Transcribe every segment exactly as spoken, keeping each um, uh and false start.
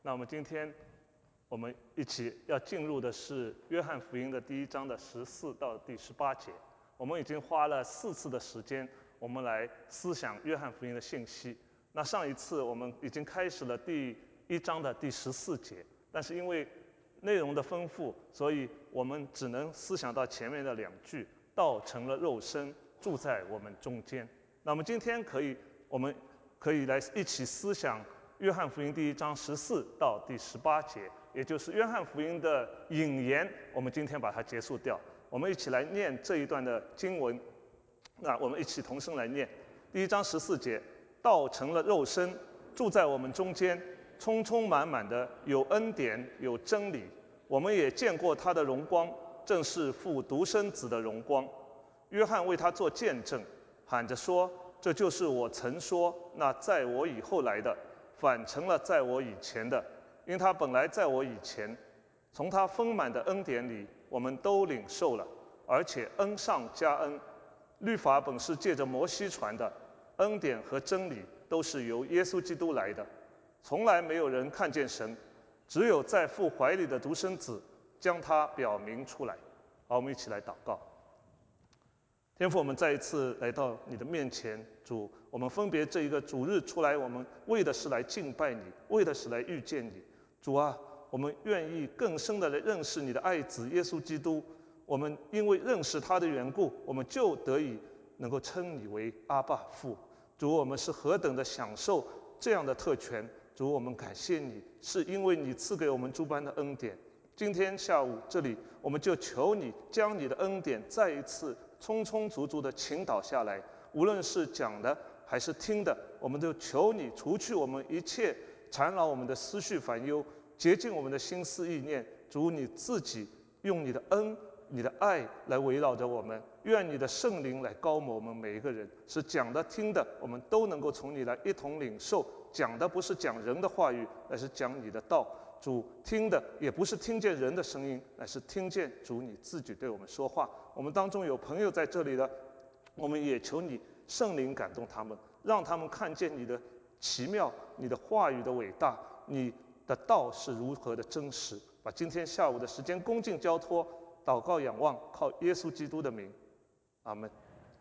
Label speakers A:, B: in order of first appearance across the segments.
A: 那我们今天我们一起要进入的是约翰福音的第一章的十四到第十八节。我们已经花了四次的时间，我们来思想约翰福音的信息。那上一次我们已经开始了第一章的第十四节，但是因为内容的丰富，所以我们只能思想到前面的两句：道成了肉身，住在我们中间。那么今天可以，我们可以来一起思想约翰福音第一章十四到第十八节，也就是约翰福音的引言。我们今天把它结束掉。我们一起来念这一段的经文。那我们一起同声来念。第一章十四节：道成了肉身，住在我们中间，充充满满的有恩典有真理。我们也见过他的荣光，正是父独生子的荣光。约翰为他做见证，喊着说：这就是我曾说那在我以后来的，反成了在我以前的，因他本来在我以前。从他丰满的恩典里，我们都领受了，而且恩上加恩。律法本是借着摩西传的，恩典和真理都是由耶稣基督来的。从来没有人看见神，只有在父怀里的独生子将他表明出来。好，我们一起来祷告。天父，我们再一次来到你的面前，主，我们分别这一个主日出来，我们为的是来敬拜你，为的是来遇见你。主啊，我们愿意更深的来认识你的爱子耶稣基督。我们因为认识他的缘故，我们就得以能够称你为阿爸父。主，我们是何等的享受这样的特权。主，我们感谢你，是因为你赐给我们诸般的恩典。今天下午这里，我们就求你将你的恩典再一次充充足足的倾倒下来，无论是讲的还是听的，我们都求你除去我们一切缠绕我们的思绪烦忧，洁净我们的心思意念。主，你自己用你的恩你的爱来围绕着我们，愿你的圣灵来膏抹我们每一个人，使讲的听的我们都能够从你来一同领受。讲的不是讲人的话语，而是讲你的道。主，听的也不是听见人的声音，乃是听见主你自己对我们说话。我们当中有朋友在这里的，我们也求你圣灵感动他们，让他们看见你的奇妙，你的话语的伟大，你的道是如何的真实。把今天下午的时间恭敬交托，祷告仰望，靠耶稣基督的名，阿们。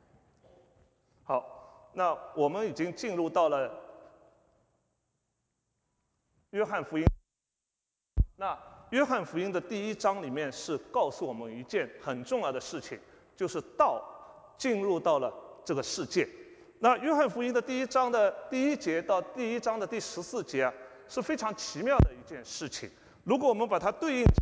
A: 好，那我们已经进入到了约翰福音。那约翰福音的第一章里面是告诉我们一件很重要的事情，就是道进入到了这个世界。那约翰福音的第一章的第一节到第一章的第十四节啊，是非常奇妙的一件事情。如果我们把它对应，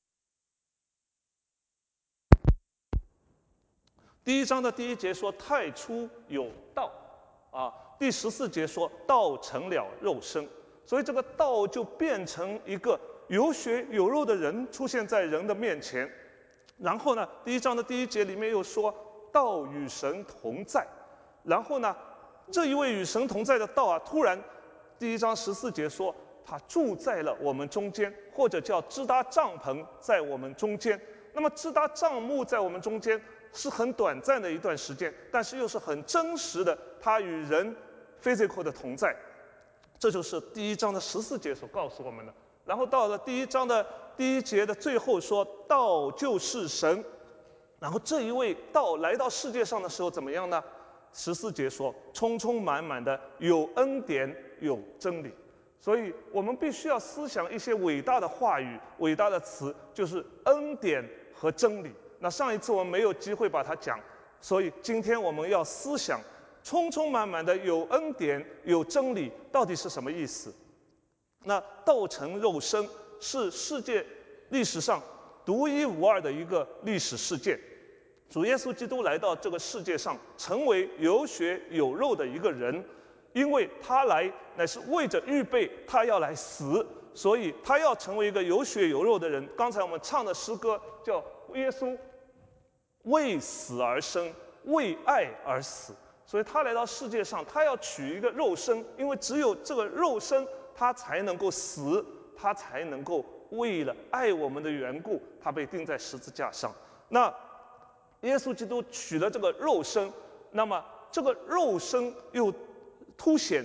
A: 第一章的第一节说太初有道啊，第十四节说道成了肉身，所以这个道就变成一个有血有肉的人出现在人的面前。然后呢，第一章的第一节里面又说道与神同在。然后呢，这一位与神同在的道啊，突然第一章十四节说他住在了我们中间，或者叫支搭帐篷在我们中间。那么支搭帐幕在我们中间是很短暂的一段时间，但是又是很真实的，他与人 physical 的同在。这就是第一章的十四节所告诉我们的。然后到了第一章的第一节的最后说道就是神。然后这一位道来到世界上的时候怎么样呢？十四节说充充满满的有恩典有真理。所以我们必须要思想一些伟大的话语，伟大的词，就是恩典和真理。那上一次我们没有机会把它讲，所以今天我们要思想充充满满的有恩典有真理到底是什么意思。那道成肉身是世界历史上独一无二的一个历史事件。主耶稣基督来到这个世界上，成为有血有肉的一个人，因为他来乃是为着预备他要来死，所以他要成为一个有血有肉的人。刚才我们唱的诗歌叫耶稣为死而生，为爱而死。所以他来到世界上，他要取一个肉身，因为只有这个肉身他才能够死，他才能够为了爱我们的缘故，他被钉在十字架上。那耶稣基督取了这个肉身，那么这个肉身又凸显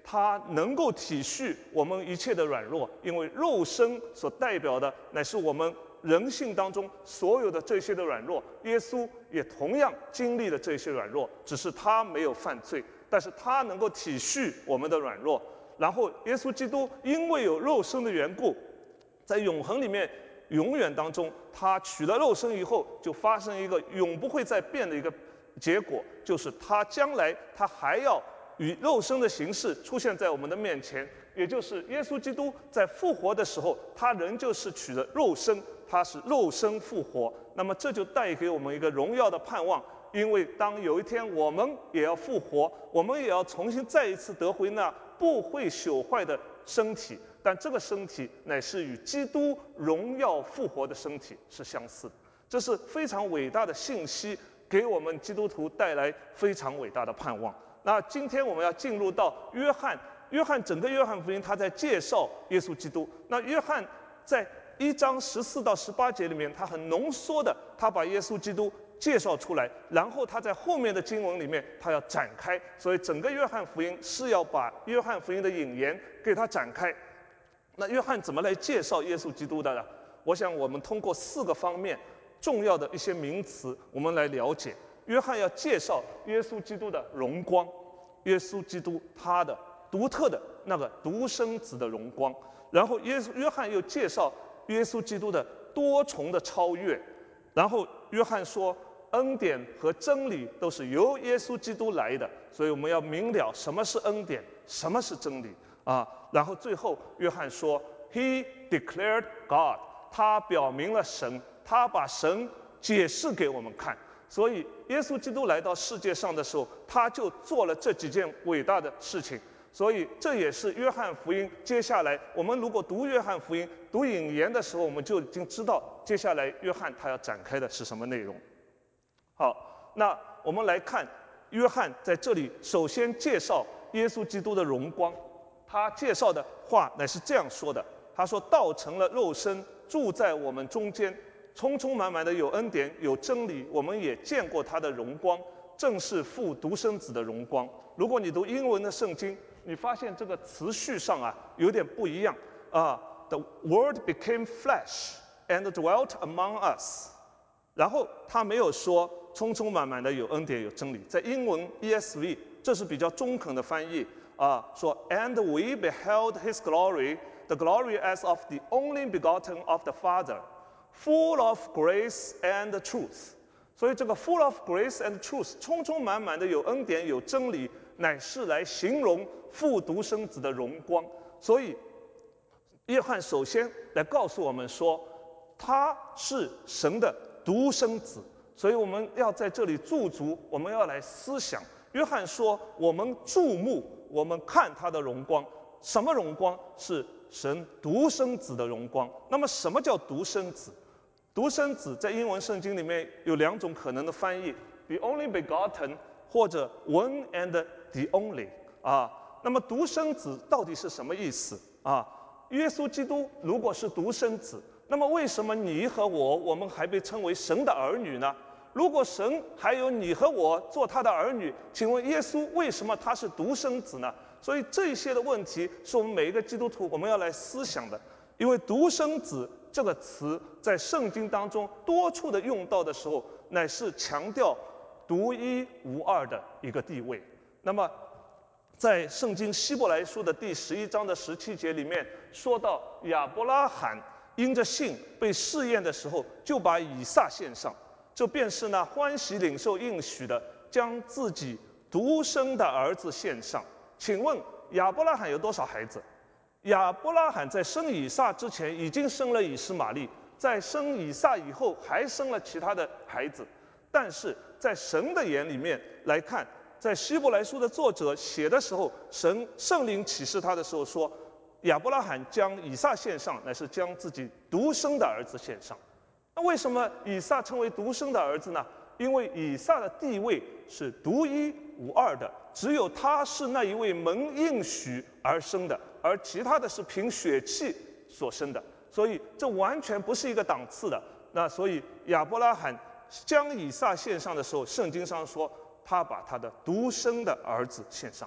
A: 他能够体恤我们一切的软弱，因为肉身所代表的乃是我们人性当中所有的这些的软弱。耶稣也同样经历了这些软弱，只是他没有犯罪，但是他能够体恤我们的软弱。然后耶稣基督因为有肉身的缘故，在永恒里面永远当中，他取了肉身以后，就发生一个永不会再变的一个结果，就是他将来他还要以肉身的形式出现在我们的面前，也就是耶稣基督在复活的时候，他仍旧是取了肉身，他是肉身复活。那么这就带给我们一个荣耀的盼望，因为当有一天我们也要复活，我们也要重新再一次得回那不会朽坏的身体，但这个身体乃是与基督荣耀复活的身体是相似的。这是非常伟大的信息，给我们基督徒带来非常伟大的盼望。那今天我们要进入到约翰，约翰整个约翰福音他在介绍耶稣基督。那约翰在一章十四到十八节里面，他很浓缩的，他把耶稣基督介绍出来，然后他在后面的经文里面他要展开，所以整个约翰福音是要把约翰福音的引言给他展开。那约翰怎么来介绍耶稣基督的呢？我想我们通过四个方面重要的一些名词，我们来了解。约翰要介绍耶稣基督的荣光，耶稣基督他的独特的那个独生子的荣光，然后耶稣约翰又介绍耶稣基督的多重的超越，然后约翰说恩典和真理都是由耶稣基督来的，所以我们要明了什么是恩典，什么是真理啊。然后最后约翰说 He declared God， 他表明了神，他把神解释给我们看。所以耶稣基督来到世界上的时候，他就做了这几件伟大的事情。所以这也是约翰福音接下来我们如果读约翰福音读引言的时候，我们就已经知道接下来约翰他要展开的是什么内容。好，那我们来看约翰在这里首先介绍耶稣基督的荣光。他介绍的话乃是这样说的，他说道成了肉身，住在我们中间，充充满满的有恩典有真理，我们也见过他的荣光，正是父独生子的荣光。如果你读英文的圣经，你发现这个词序上啊有点不一样啊。The Word became flesh and dwelt among us。然后他没有说充充满满的有恩典有真理，在英文 E S V 这是比较中肯的翻译啊，说 And we beheld his glory, the glory as of the only begotten of the Father, full of grace and truth。所以这个 full of grace and truth 充充满满的有恩典有真理，乃是来形容父独生子的荣光。所以约翰首先来告诉我们说，他是神的独生子。所以我们要在这里驻足，我们要来思想。约翰说我们注目，我们看他的荣光。什么荣光？是神独生子的荣光。那么什么叫独生子？独生子在英文圣经里面有两种可能的翻译， the only begotten 或者 one and the only 啊。那么独生子到底是什么意思啊？耶稣基督如果是独生子，那么为什么你和我我们还被称为神的儿女呢？如果神还有你和我做他的儿女，请问耶稣为什么他是独生子呢？所以这些的问题是我们每一个基督徒我们要来思想的。因为独生子这个词在圣经当中多处的用到的时候，乃是强调独一无二的一个地位。那么在圣经希伯来书的第十一章的十七节里面说到，亚伯拉罕因着信被试验的时候，就把以撒献上，这便是那欢喜领受应许的，将自己独生的儿子献上。请问亚伯拉罕有多少孩子？亚伯拉罕在生以撒之前已经生了以实玛利，在生以撒以后还生了其他的孩子。但是在神的眼里面来看，在希伯来书的作者写的时候，神圣灵启示他的时候说，亚伯拉罕将以撒献上，乃是将自己独生的儿子献上。那为什么以撒称为独生的儿子呢？因为以撒的地位是独一无二的，只有他是那一位蒙应许而生的，而其他的是凭血气所生的，所以这完全不是一个档次的。那所以亚伯拉罕将以撒献上的时候，圣经上说他把他的独生的儿子献上。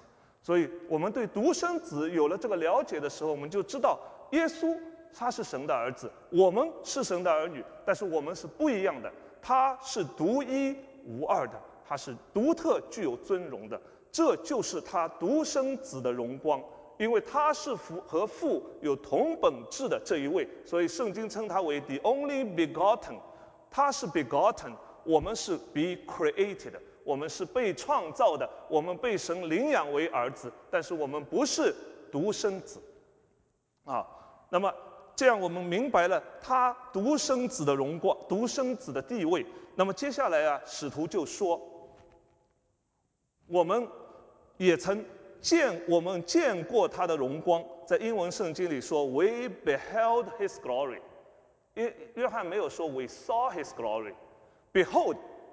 A: 所以我们对独生子有了这个了解的时候，我们就知道耶稣他是神的儿子，我们是神的儿女，但是我们是不一样的。他是独一无二的，他是独特具有尊荣的，这就是他独生子的荣光。因为他是父和父有同本质的这一位，所以圣经称他为 the only begotten。 他是 begotten， 我们是 be created， 我们是被创造的，我们被神领养为儿子，但是我们不是独生子啊。那么这样我们明白了他独生子的荣光，独生子的地位。那么接下来啊，使徒就说，我们也曾见我们见过他的荣光，在英文圣经里说 We beheld his glory。 约约翰没有说 We saw his glory。 Behold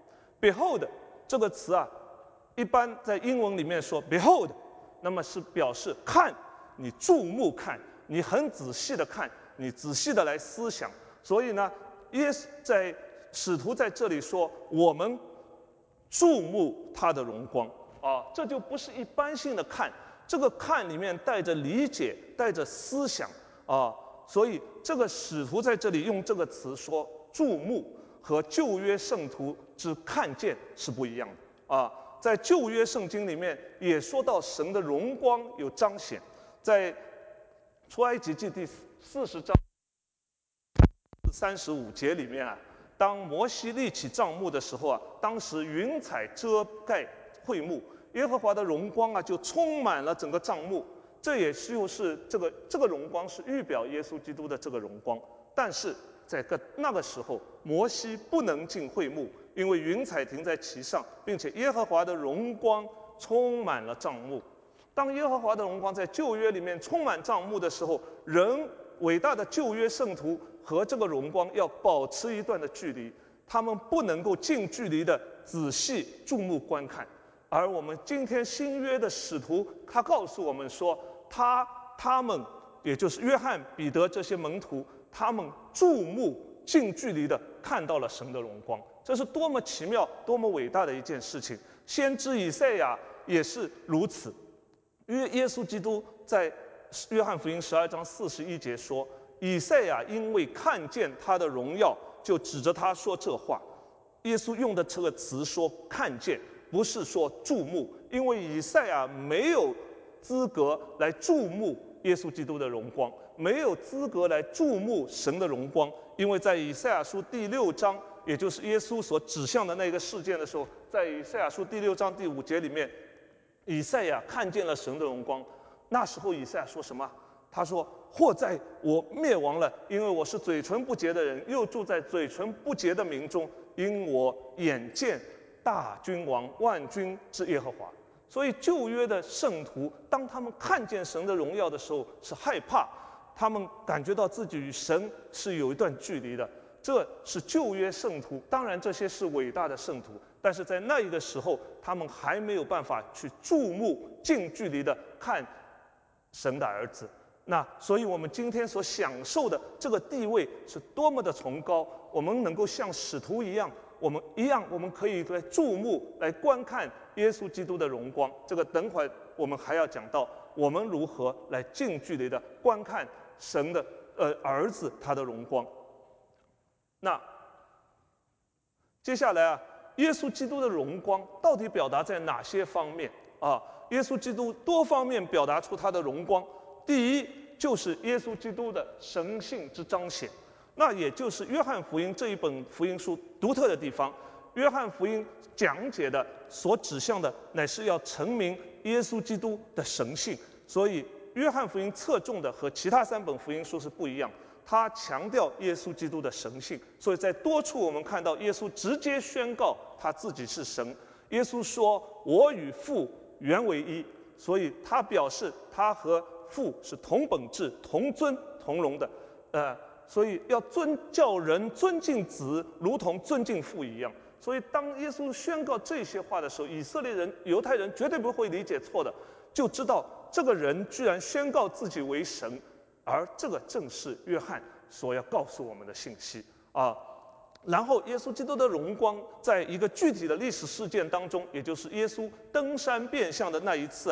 A: Behold 这个词啊，一般在英文里面说 Behold， 那么是表示看，你注目看，你很仔细的看，你仔细的来思想。所以呢，耶稣在使徒在这里说我们注目他的荣光啊，这就不是一般性的看，这个看里面带着理解，带着思想啊。所以这个使徒在这里用这个词说注目，和旧约圣徒之看见是不一样的啊。在旧约圣经里面也说到神的荣光有彰显，在出埃及记第四十章三十五节里面啊，当摩西立起帐幕的时候啊，当时云彩遮盖会幕，耶和华的荣光啊就充满了整个帐幕。这也就是这个这个荣光是预表耶稣基督的这个荣光。但是在个那个时候，摩西不能进会幕，因为云彩停在其上，并且耶和华的荣光充满了帐幕。当耶和华的荣光在旧约里面充满帐幕的时候，人伟大的旧约圣徒和这个荣光要保持一段的距离，他们不能够近距离的仔细注目观看。而我们今天新约的使徒，他告诉我们说，他他们也就是约翰、彼得这些门徒，他们注目近距离的看到了神的荣光，这是多么奇妙、多么伟大的一件事情。先知以赛亚也是如此。因为耶稣基督在约翰福音十二章四十一节说，以赛亚因为看见他的荣耀，就指着他说这话。耶稣用的这个词说看见，不是说注目，因为以赛亚没有资格来注目耶稣基督的荣光，没有资格来注目神的荣光。因为在以赛亚书第六章，也就是耶稣所指向的那个事件的时候，在以赛亚书第六章第五节里面，以赛亚看见了神的荣光。那时候以赛亚说什么？他说，或在我灭亡了，因为我是嘴唇不洁的人，又住在嘴唇不洁的民中，因我眼见大君王万军之耶和华。所以旧约的圣徒，当他们看见神的荣耀的时候，是害怕，他们感觉到自己与神是有一段距离的。这是旧约圣徒，当然这些是伟大的圣徒，但是在那一个时候，他们还没有办法去注目近距离的看神的儿子。那所以我们今天所享受的这个地位是多么的崇高，我们能够像使徒一样，我们一样我们可以来注目来观看耶稣基督的荣光。这个等会我们还要讲到我们如何来近距离的观看神的呃儿子他的荣光。那接下来啊，耶稣基督的荣光到底表达在哪些方面啊？耶稣基督多方面表达出他的荣光。第一，就是耶稣基督的神性之彰显，那也就是约翰福音这一本福音书独特的地方。约翰福音讲解的所指向的乃是要陈明耶稣基督的神性，所以约翰福音侧重的和其他三本福音书是不一样，他强调耶稣基督的神性，所以在多处我们看到耶稣直接宣告他自己是神。耶稣说，我与父原为一，所以他表示他和父是同本质、同尊同荣的。呃，所以要尊叫人尊敬子，如同尊敬父一样。所以当耶稣宣告这些话的时候，以色列人、犹太人绝对不会理解错的，就知道这个人居然宣告自己为神，而这个正是约翰所要告诉我们的信息啊。然后耶稣基督的荣光在一个具体的历史事件当中，也就是耶稣登山变相的那一次啊，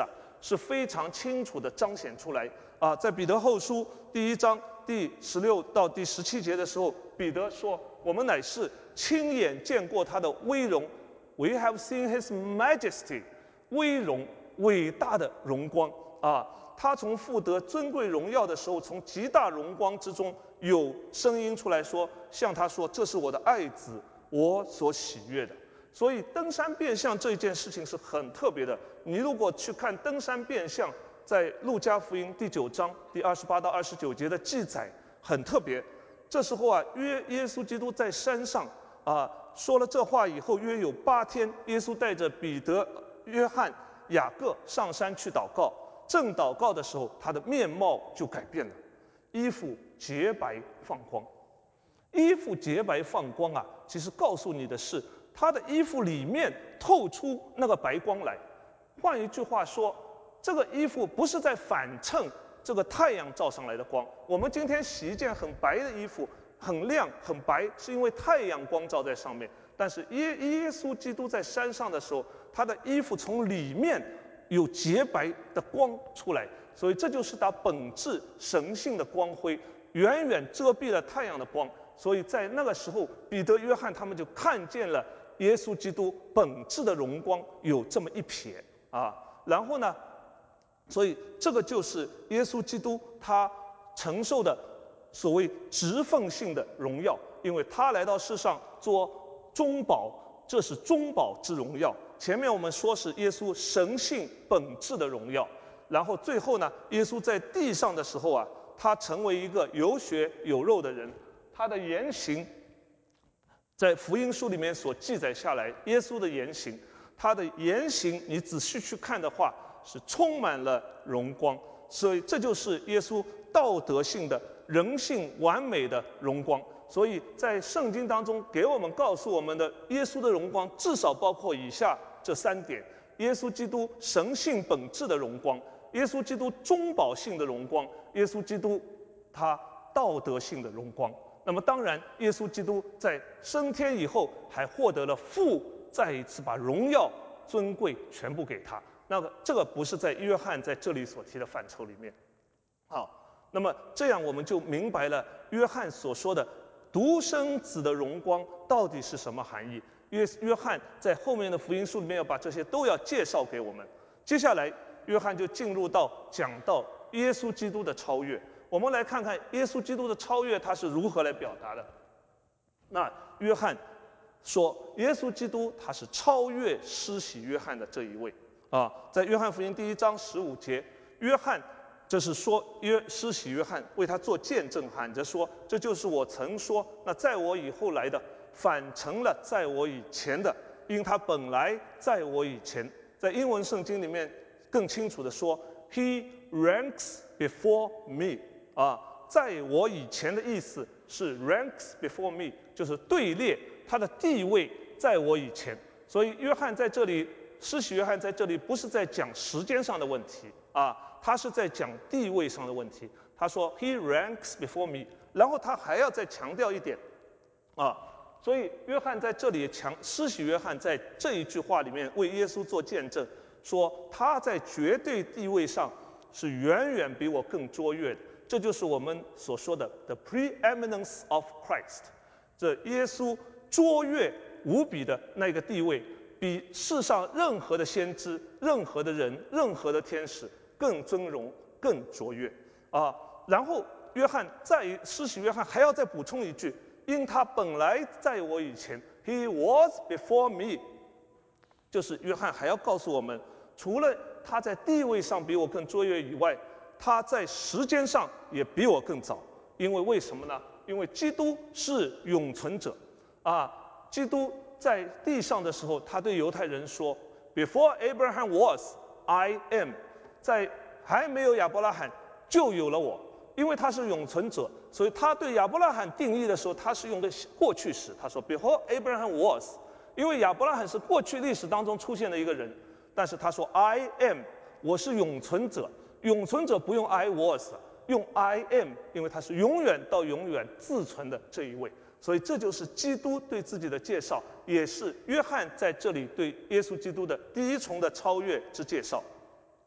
A: 是非常清楚地彰显出来啊。在彼得后书第一章第十六到第十七节的时候，彼得说：“我们乃是亲眼见过他的威荣 ，We have seen His Majesty， 威荣伟大的荣光啊。他从复得尊贵荣耀的时候，从极大荣光之中有声音出来说，向他说：这是我的爱子，我所喜悦的。”所以登山变相这一件事情是很特别的。你如果去看登山变相，在路加福音第九章第二十八到二十九节的记载很特别。这时候啊，约耶稣基督在山上啊说了这话以后，约有八天，耶稣带着彼得、约翰、雅各上山去祷告。正祷告的时候，他的面貌就改变了，衣服洁白放光。衣服洁白放光啊，其实告诉你的是，他的衣服里面透出那个白光来。换一句话说，这个衣服不是在反衬这个太阳照上来的光。我们今天洗一件很白的衣服，很亮很白，是因为太阳光照在上面。但是耶耶稣基督在山上的时候，他的衣服从里面有洁白的光出来，所以这就是他本质神性的光辉，远远遮蔽了太阳的光。所以在那个时候，彼得、约翰他们就看见了耶稣基督本质的荣光有这么一瞥啊。然后呢，所以这个就是耶稣基督他承受的所谓职分性的荣耀，因为他来到世上做中保，这是中保之荣耀。前面我们说是耶稣神性本质的荣耀，然后最后呢，耶稣在地上的时候啊，他成为一个有血有肉的人，他的言行在福音书里面所记载下来，耶稣的言行，他的言行你仔细去看的话，是充满了荣光。所以这就是耶稣道德性的人性完美的荣光。所以在圣经当中给我们告诉我们的耶稣的荣光，至少包括以下这三点：耶稣基督神性本质的荣光，耶稣基督中保性的荣光，耶稣基督他道德性的荣光。那么当然，耶稣基督在升天以后，还获得了父再一次把荣耀、尊贵全部给他。那个这个不是在约翰在这里所提的范畴里面。好，那么这样我们就明白了约翰所说的独生子的荣光到底是什么含义。约约翰在后面的福音书里面要把这些都要介绍给我们。接下来，约翰就进入到讲到耶稣基督的超越。我们来看看耶稣基督的超越他是如何来表达的。那约翰说，耶稣基督他是超越施洗约翰的这一位啊，在约翰福音第一章十五节，约翰这是说约施洗约翰为他做见证，喊着说：“这就是我曾说，那在我以后来的，反成了在我以前的，因他本来在我以前。”在英文圣经里面更清楚的说 ，He ranks before me。啊，在我以前的意思是 ranks before me， 就是队列，他的地位在我以前。所以约翰在这里，施洗约翰在这里不是在讲时间上的问题啊，他是在讲地位上的问题。他说 He ranks before me， 然后他还要再强调一点啊，所以约翰在这里强，施洗约翰在这一句话里面为耶稣做见证，说他在绝对地位上是远远比我更卓越的。这就是我们所说的 the preeminence of Christ， 这耶稣卓越无比的那个地位，比世上任何的先知、任何的人、任何的天使更尊荣、更卓越啊。然后约翰在施洗约翰还要再补充一句，因他本来在我以前 ，He was before me， 就是约翰还要告诉我们，除了他在地位上比我更卓越以外，他在时间上也比我更早。因为为什么呢？因为基督是永存者啊。基督在地上的时候，他对犹太人说 ：“Before Abraham was, I am。”在还没有亚伯拉罕就有了我。因为他是永存者，所以他对亚伯拉罕定义的时候，他是用的过去时。他说 ：“Before Abraham was。”因为亚伯拉罕是过去历史当中出现的一个人，但是他说 ：“I am， 我是永存者。”永存者不用 I was， 用 I am， 因为他是永远到永远自存的这一位。所以这就是基督对自己的介绍，也是约翰在这里对耶稣基督的第一重的超越之介绍。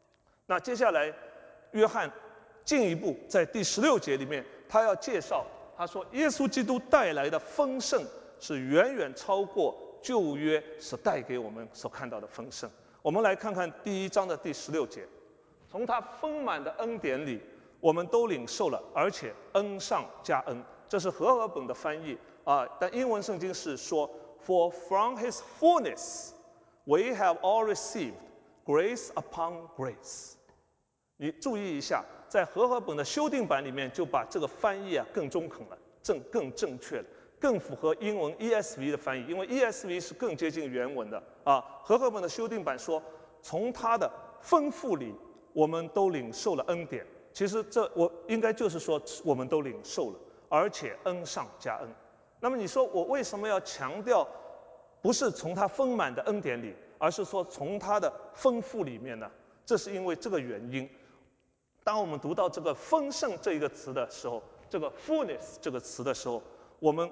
A: 那接下来，约翰进一步在第十六节里面，他要介绍，他说耶稣基督带来的丰盛是远远超过旧约所带给我们所看到的丰盛。我们来看看第一章的第十六节，从他丰满的恩典里，我们都领受了，而且恩上加恩。这是和合本的翻译啊，但英文圣经是说 ，For from his fullness we have all received grace upon grace。你注意一下，在和合本的修订版里面就把这个翻译啊更中肯了，正更正确了，更符合英文 E S V 的翻译，因为 E S V 是更接近原文的啊。和合本的修订版说，从他的丰富里，我们都领受了恩典。其实这我应该就是说，我们都领受了，而且恩上加恩。那么你说我为什么要强调，不是从他丰满的恩典里，而是说从他的丰富里面呢？这是因为这个原因。当我们读到这个丰盛这一个词的时候，这个 fullness 这个词的时候，我们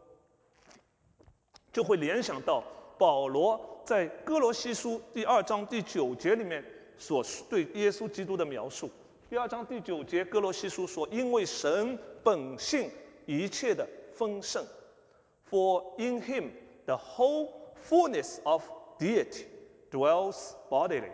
A: 就会联想到保罗在哥罗西书第二章第九节里面所对耶稣基督的描述。第二章第九节，哥罗西书说：“因为神本性一切的丰盛 ，For in him the whole fullness of deity dwells bodily。”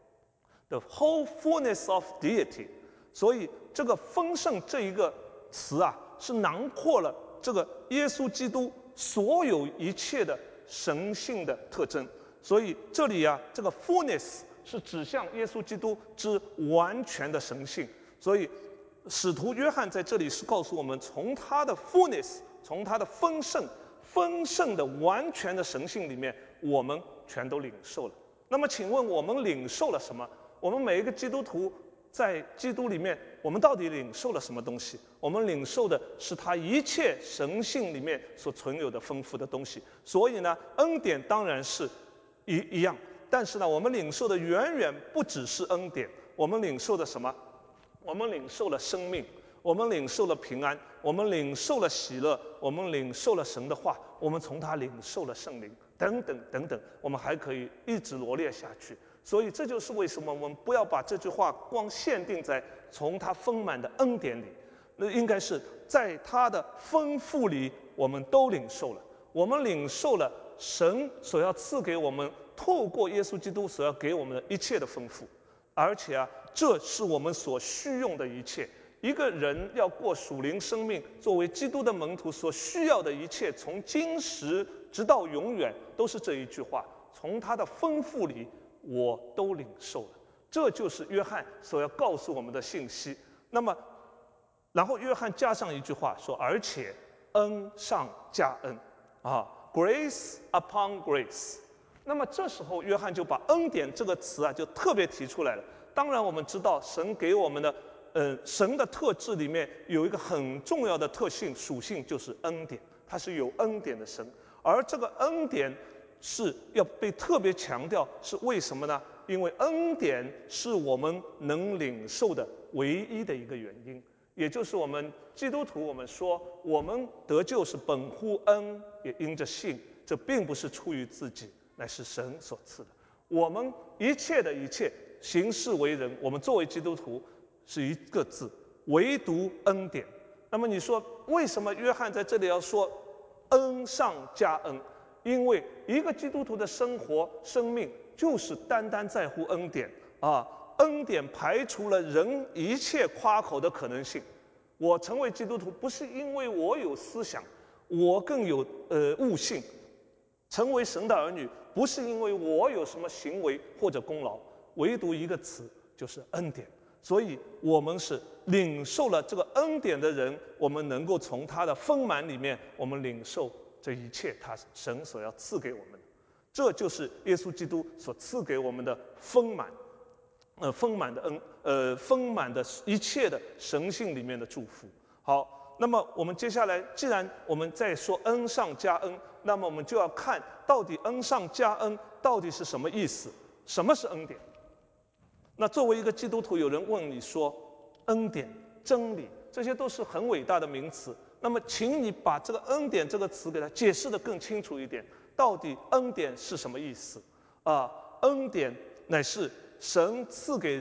A: The whole fullness of deity， 所以这个丰盛这一个词啊，是囊括了这个耶稣基督所有一切的神性的特征。所以这里啊，这个 fullness 是指向耶稣基督之完全的神性。所以使徒约翰在这里是告诉我们，从他的 fullness， 从他的丰盛、丰盛的完全的神性里面，我们全都领受了。那么，请问我们领受了什么？我们每一个基督徒在基督里面，我们到底领受了什么东西？我们领受的是他一切神性里面所存有的丰富的东西。所以呢，恩典当然是一一样，但是呢，我们领受的远远不只是恩典。我们领受的什么？我们领受了生命，我们领受了平安，我们领受了喜乐，我们领受了神的话，我们从他领受了圣灵，等等等等，我们还可以一直罗列下去。所以这就是为什么我们不要把这句话光限定在从他丰满的恩典里，那应该是在他的丰富里，我们都领受了。我们领受了神所要赐给我们，透过耶稣基督所要给我们的一切的丰富，而且啊，这是我们所需用的一切。一个人要过属灵生命，作为基督的门徒所需要的一切，从今时直到永远，都是这一句话：从他的丰富里，我都领受了。这就是约翰所要告诉我们的信息。那么，然后约翰加上一句话说：“而且恩上加恩，啊 ，grace upon grace。”那么这时候约翰就把恩典这个词啊，就特别提出来了。当然，我们知道神给我们的，呃，神的特质里面有一个很重要的特性属性，就是恩典，它是有恩典的神。而这个恩典是要被特别强调，是为什么呢？因为恩典是我们能领受的唯一的一个原因，也就是我们基督徒，我们说我们得救是本乎恩，也因着信，这并不是出于自己，乃是神所赐的。我们一切的一切行事为人，我们作为基督徒是一个字，唯独恩典。那么你说，为什么约翰在这里要说恩上加恩？因为一个基督徒的生活生命就是单单在乎恩典啊，恩典排除了人一切夸口的可能性。我成为基督徒不是因为我有思想，我更有呃悟性；成为神的儿女不是因为我有什么行为或者功劳，唯独一个词，就是恩典。所以我们是领受了这个恩典的人，我们能够从他的丰满里面，我们领受这一切他神所要赐给我们的，这就是耶稣基督所赐给我们的丰满，呃，丰满的恩，呃，丰满的一切的神性里面的祝福。好，那么我们接下来，既然我们在说恩上加恩，那么我们就要看到底恩上加恩到底是什么意思？什么是恩典？那作为一个基督徒，有人问你说，恩典、真理，这些都是很伟大的名词。那么，请你把这个恩典这个词给它解释得更清楚一点，到底恩典是什么意思？啊，恩典乃是神赐给人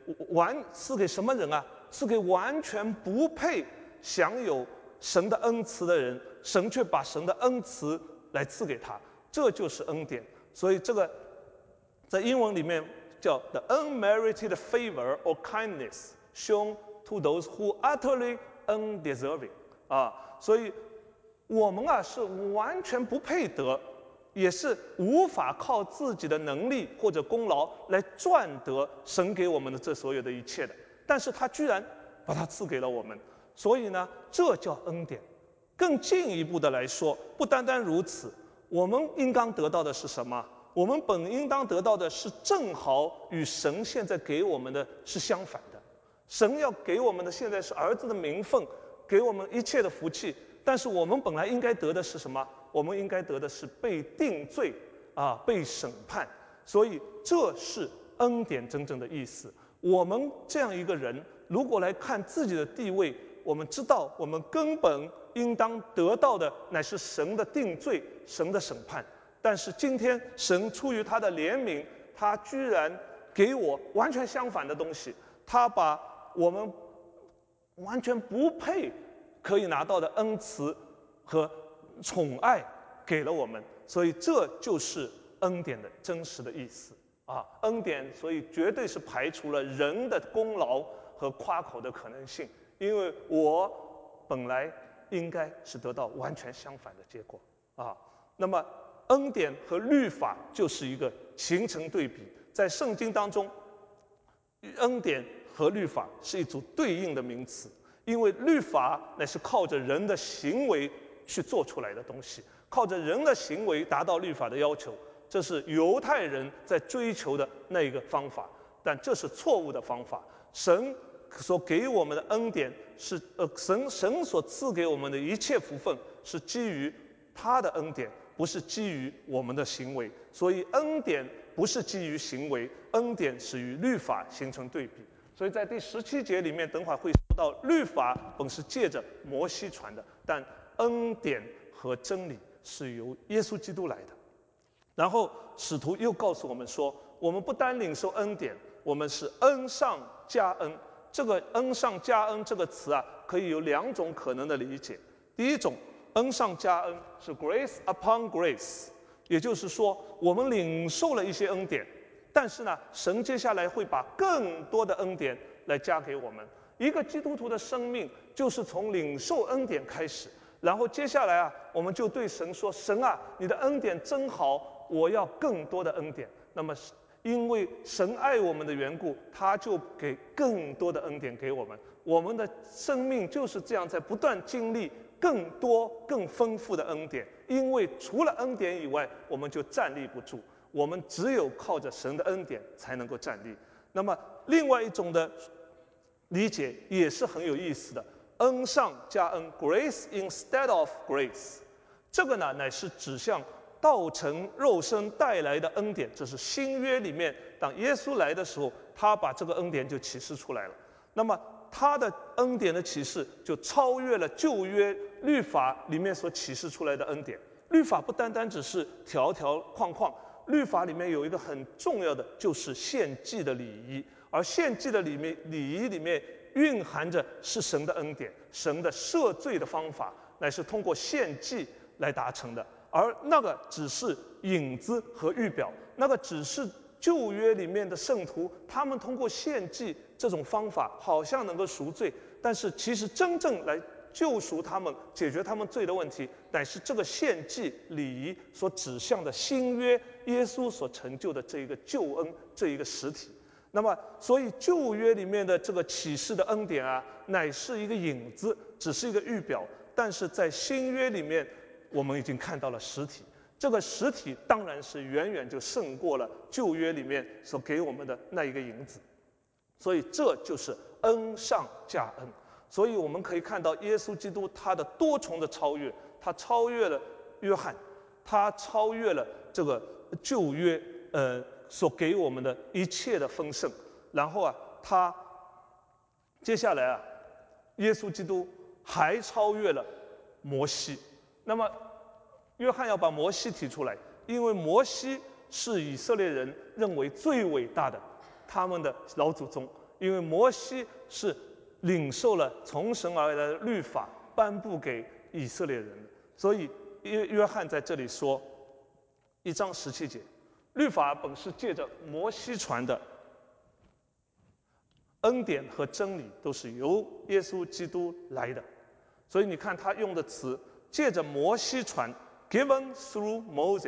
A: 完赐给什么人啊？赐给完全不配享有神的恩慈的人，神却把神的恩慈来赐给他，这就是恩典。所以这个在英文里面叫 the unmerited favor or kindness shown to those who utterly undeserving 啊，所以我们啊是完全不配得，也是无法靠自己的能力或者功劳来赚得神给我们的这所有的一切的，但是他居然把它赐给了我们，所以呢，这叫恩典。更进一步的来说，不单单如此，我们应当得到的是什么？我们本应当得到的是正好与神现在给我们的是相反的。神要给我们的现在是儿子的名分，给我们一切的福气，但是我们本来应该得的是什么？我们应该得的是被定罪啊，被审判。所以这是恩典真正的意思。我们这样一个人，如果来看自己的地位，我们知道我们根本应当得到的乃是神的定罪，神的审判。但是今天神出于他的怜悯，他居然给我完全相反的东西，他把我们完全不配可以拿到的恩慈和宠爱给了我们，所以这就是恩典的真实的意思啊！恩典，所以绝对是排除了人的功劳和夸口的可能性，因为我本来应该是得到完全相反的结果啊。那么恩典和律法就是一个形成对比，在圣经当中，恩典和律法是一组对应的名词，因为律法乃是靠着人的行为去做出来的东西，靠着人的行为达到律法的要求，这是犹太人在追求的那个方法，但这是错误的方法。神所给我们的恩典是，呃，神神所赐给我们的一切福分是基于他的恩典，不是基于我们的行为。所以恩典不是基于行为，恩典是与律法形成对比。所以在第十七节里面，等会儿会说到，律法本是借着摩西传的，但恩典和真理是由耶稣基督来的。然后使徒又告诉我们说，我们不单领受恩典，我们是恩上加恩。这个恩上加恩这个词啊，可以有两种可能的理解。第一种，恩上加恩是 grace upon grace， 也就是说我们领受了一些恩典，但是呢，神接下来会把更多的恩典来加给我们。一个基督徒的生命就是从领受恩典开始，然后接下来啊，我们就对神说，神啊，你的恩典真好，我要更多的恩典。那么因为神爱我们的缘故，他就给更多的恩典给我们。我们的生命就是这样在不断经历更多更丰富的恩典，因为除了恩典以外，我们就站立不住，我们只有靠着神的恩典才能够站立。那么另外一种的理解也是很有意思的，恩上加恩 grace instead of grace， 这个呢乃是指向道成肉身带来的恩典，这是新约里面当耶稣来的时候，他把这个恩典就启示出来了。那么他的恩典的启示就超越了旧约律法里面所启示出来的恩典。律法不单单只是条条框框，律法里面有一个很重要的就是献祭的礼仪，而献祭的里面礼仪里面蕴含着是神的恩典，神的赦罪的方法乃是通过献祭来达成的，而那个只是影子和预表，那个只是旧约里面的圣徒，他们通过献祭这种方法好像能够赎罪，但是其实真正来救赎他们、解决他们罪的问题，乃是这个献祭礼仪所指向的新约耶稣所成就的这一个救恩，这一个实体。那么所以旧约里面的这个启示的恩典啊，乃是一个影子，只是一个预表，但是在新约里面我们已经看到了实体，这个实体当然是远远就胜过了旧约里面所给我们的那一个影子，所以这就是恩上加恩。所以我们可以看到耶稣基督他的多重的超越，他超越了约翰，他超越了这个旧约呃所给我们的一切的丰盛，然后啊他接下来啊耶稣基督还超越了摩西。那么约翰要把摩西提出来，因为摩西是以色列人认为最伟大的他们的老祖宗， 因为摩西是领受了从神而来的律法，颁布给以色列人的。所以约约翰在这里说，一章十七节，律法本是借着摩西传的，恩典和真理都是由耶稣基督来的。所以你看他用的词，借着摩西传 ，given through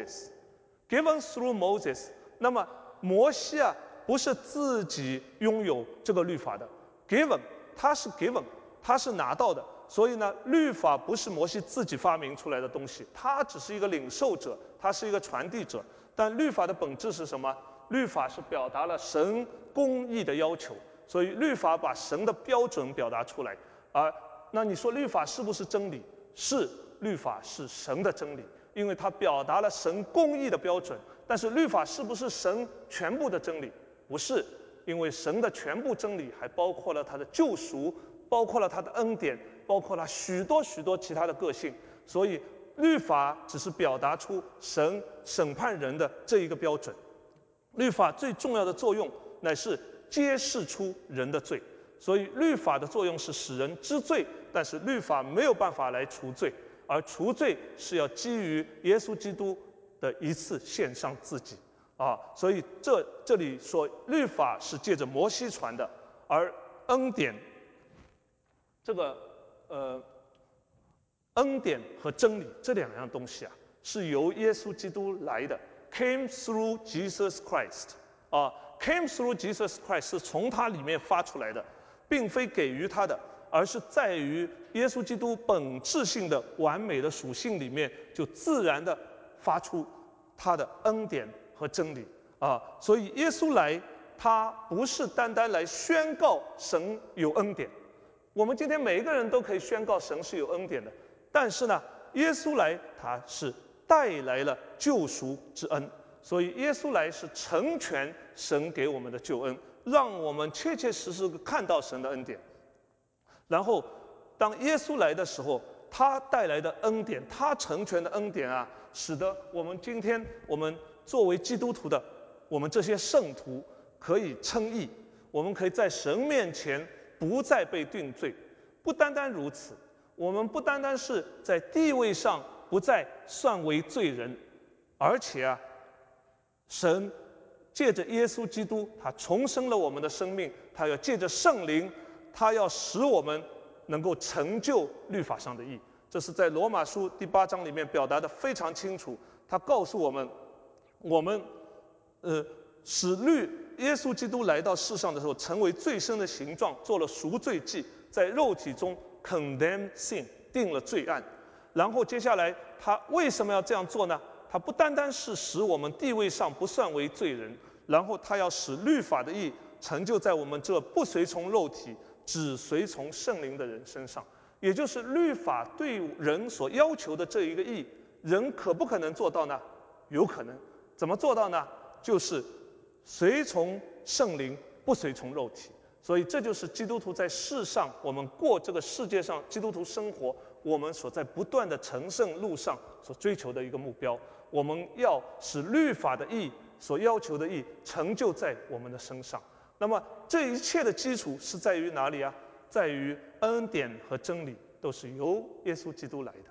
A: Moses，given through Moses。那么摩西啊，不是自己拥有这个律法的 ，given 他是 given， 他是拿到的。所以呢，律法不是摩西自己发明出来的东西，他只是一个领受者，他是一个传递者。但律法的本质是什么？律法是表达了神公义的要求，所以律法把神的标准表达出来。而那你说律法是不是真理？是，律法是神的真理，因为它表达了神公义的标准。但是律法是不是神全部的真理？不是，因为神的全部真理还包括了他的救赎，包括了他的恩典，包括了许多许多其他的个性。所以律法只是表达出神审判人的这一个标准。律法最重要的作用乃是揭示出人的罪。所以律法的作用是使人知罪，但是律法没有办法来除罪，而除罪是要基于耶稣基督的一次献上自己啊。所以这这里说律法是借着摩西传的，而恩典这个呃恩典和真理这两样东西啊，是由耶稣基督来的 ，came through Jesus Christ 啊 ，came through Jesus Christ 是从他里面发出来的。并非给予他的，而是在于耶稣基督本质性的完美的属性里面，就自然的发出他的恩典和真理啊。所以耶稣来，他不是单单来宣告神有恩典。我们今天每一个人都可以宣告神是有恩典的，但是呢，耶稣来他是带来了救赎之恩。所以耶稣来是成全神给我们的救恩，让我们切切实实看到神的恩典。然后当耶稣来的时候，他带来的恩典，他成全的恩典啊，使得我们今天我们作为基督徒的我们这些圣徒可以称义，我们可以在神面前不再被定罪。不单单如此，我们不单单是在地位上不再算为罪人，而且啊神借着耶稣基督，他重生了我们的生命，他要借着圣灵，他要使我们能够成就律法上的义。这是在罗马书第八章里面表达的非常清楚。他告诉我们，我们呃使律耶稣基督来到世上的时候，成为罪身的形状，做了赎罪祭，在肉体中 condemn sin 定了罪案。然后接下来他为什么要这样做呢？他不单单是使我们地位上不算为罪人，然后他要使律法的义成就在我们这不随从肉体只随从圣灵的人身上。也就是律法对人所要求的这一个义，人可不可能做到呢？有可能。怎么做到呢？就是随从圣灵，不随从肉体。所以这就是基督徒在世上，我们过这个世界上基督徒生活，我们所在不断的成圣路上所追求的一个目标。我们要使律法的义所要求的义成就在我们的身上。那么这一切的基础是在于哪里啊？在于恩典和真理都是由耶稣基督来的。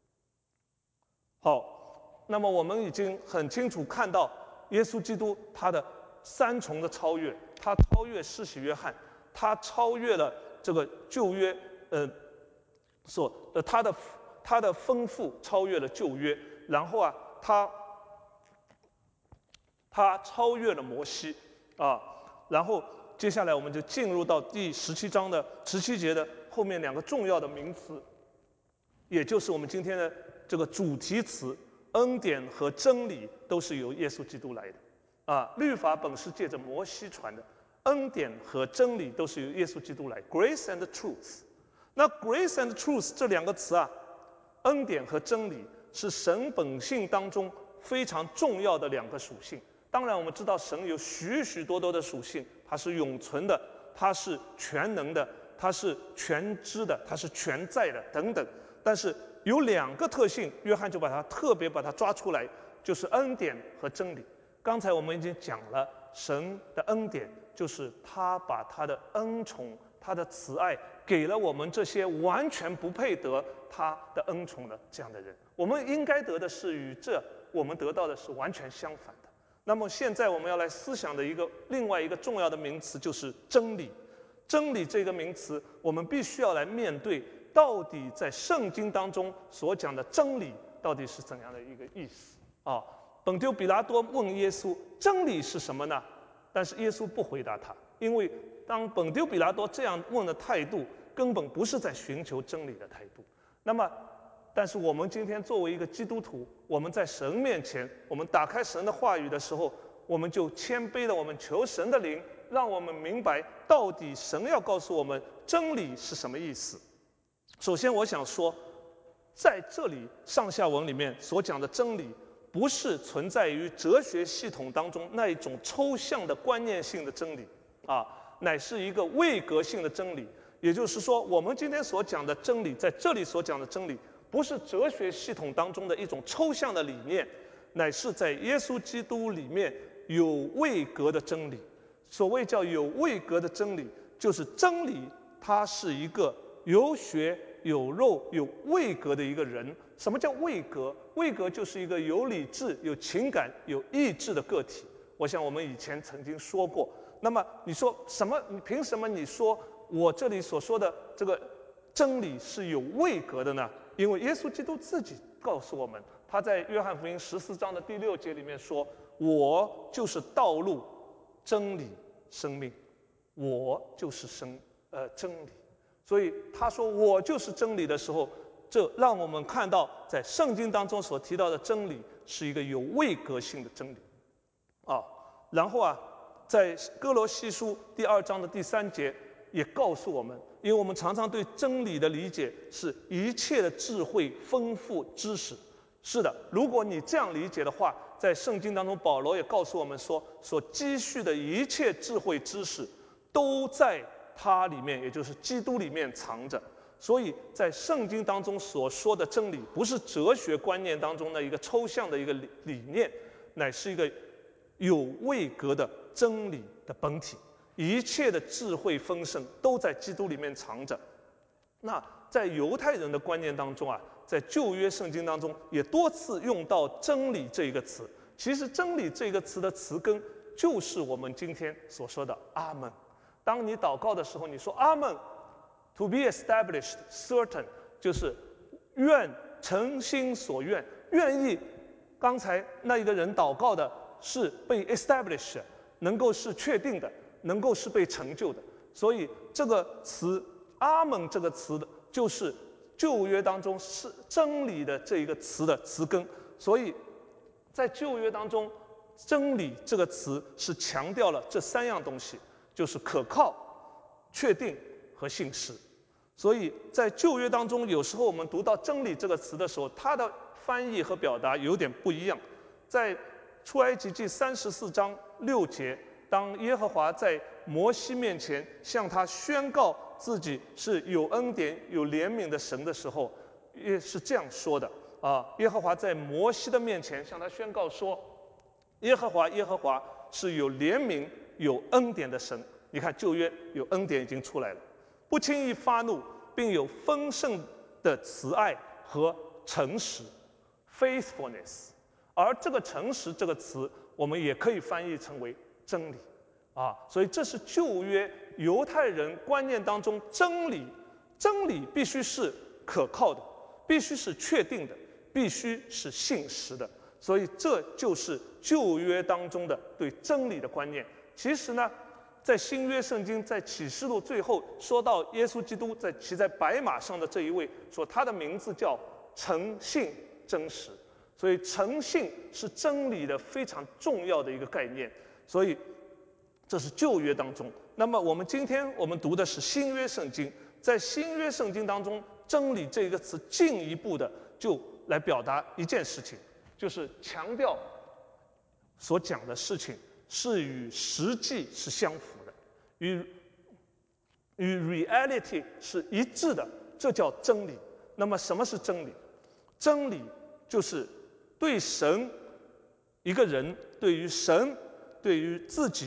A: 好，那么我们已经很清楚看到耶稣基督他的三重的超越，他超越施洗约翰，他超越了这个旧约，呃，所呃他的他的丰富超越了旧约，然后啊。他他超越了摩西啊，然后接下来我们就进入到第十七章的十七节的后面两个重要的名词，也就是我们今天的这个主题词，恩典和真理都是由耶稣基督来的啊。律法本是借着摩西传的，恩典和真理都是由耶稣基督来 ，grace and truth。那 grace and truth 这两个词啊，恩典和真理是神本性当中非常重要的两个属性。当然我们知道神有许许多多的属性，它是永存的，它是全能的，它是全知的，它是全在的等等。但是有两个特性，约翰就把它特别把它抓出来，就是恩典和真理。刚才我们已经讲了神的恩典就是他把他的恩宠、他的慈爱给了我们这些完全不配得他的恩宠的这样的人。我们应该得的是与这我们得到的是完全相反的。那么现在我们要来思想的一个另外一个重要的名词就是真理。真理这个名词，我们必须要来面对，到底在圣经当中所讲的真理到底是怎样的一个意思啊？本丢比拉多问耶稣：“真理是什么呢？”但是耶稣不回答他，因为当本丢比拉多这样问的态度，根本不是在寻求真理的态度。那么，但是我们今天作为一个基督徒，我们在神面前，我们打开神的话语的时候，我们就谦卑的我们求神的灵，让我们明白到底神要告诉我们真理是什么意思。首先我想说，在这里上下文里面所讲的真理，不是存在于哲学系统当中那一种抽象的观念性的真理啊，乃是一个位格性的真理。也就是说，我们今天所讲的真理，在这里所讲的真理，不是哲学系统当中的一种抽象的理念，乃是在耶稣基督里面有位格的真理。所谓叫有位格的真理，就是真理它是一个有血有肉有位格的一个人。什么叫位格？位格就是一个有理智、有情感、有意志的个体。我想我们以前曾经说过。那么你说什么？你凭什么你说我这里所说的这个真理是有位格的呢？因为耶稣基督自己告诉我们，他在约翰福音十四章的第六节里面说：“我就是道路、真理、生命，我就是生呃真理。”所以他说我就是真理的时候，这让我们看到在圣经当中所提到的真理是一个有位格性的真理啊。然后啊，在哥罗西书第二章的第三节也告诉我们，因为我们常常对真理的理解是一切的智慧、丰富知识。是的，如果你这样理解的话，在圣经当中保罗也告诉我们说，所积蓄的一切智慧知识都在它里面，也就是基督里面藏着。所以在圣经当中所说的真理，不是哲学观念当中的一个抽象的一个理理念，乃是一个有位格的真理的本体。一切的智慧丰盛都在基督里面藏着。那在犹太人的观念当中啊，在旧约圣经当中也多次用到真理这一个词。其实真理这个词的词根就是我们今天所说的阿们。当你祷告的时候，你说阿们 to be established certain， 就是愿诚心所愿，愿意刚才那一个人祷告的是被 established， 能够是确定的，能够是被成就的。所以这个词阿们这个词的就是旧约当中是真理的这一个词的词根。所以在旧约当中，真理这个词是强调了这三样东西，就是可靠、确定和信实。所以在旧约当中，有时候我们读到真理这个词的时候，它的翻译和表达有点不一样。在出埃及记三十四章六节，当耶和华在摩西面前向他宣告自己是有恩典有怜悯的神的时候，也是这样说的啊。耶和华在摩西的面前向他宣告说，耶和华耶和华是有怜悯有恩典的神。你看旧约有恩典已经出来了，不轻易发怒，并有丰盛的慈爱和诚实 faithfulness。 而这个诚实这个词我们也可以翻译成为真理啊。所以这是旧约犹太人观念当中真理，真理必须是可靠的，必须是确定的，必须是信实的。所以这就是旧约当中的对真理的观念。其实呢，在新约圣经在启示录最后说到耶稣基督在骑在白马上的这一位，说他的名字叫诚信真实。所以诚信是真理的非常重要的一个概念。所以这是旧约当中。那么我们今天我们读的是新约圣经，在新约圣经当中，真理这个词进一步的就来表达一件事情，就是强调所讲的事情是与实际是相符的，与与 reality 是一致的，这叫真理。那么什么是真理？真理就是对神一个人，对于神，对于自己，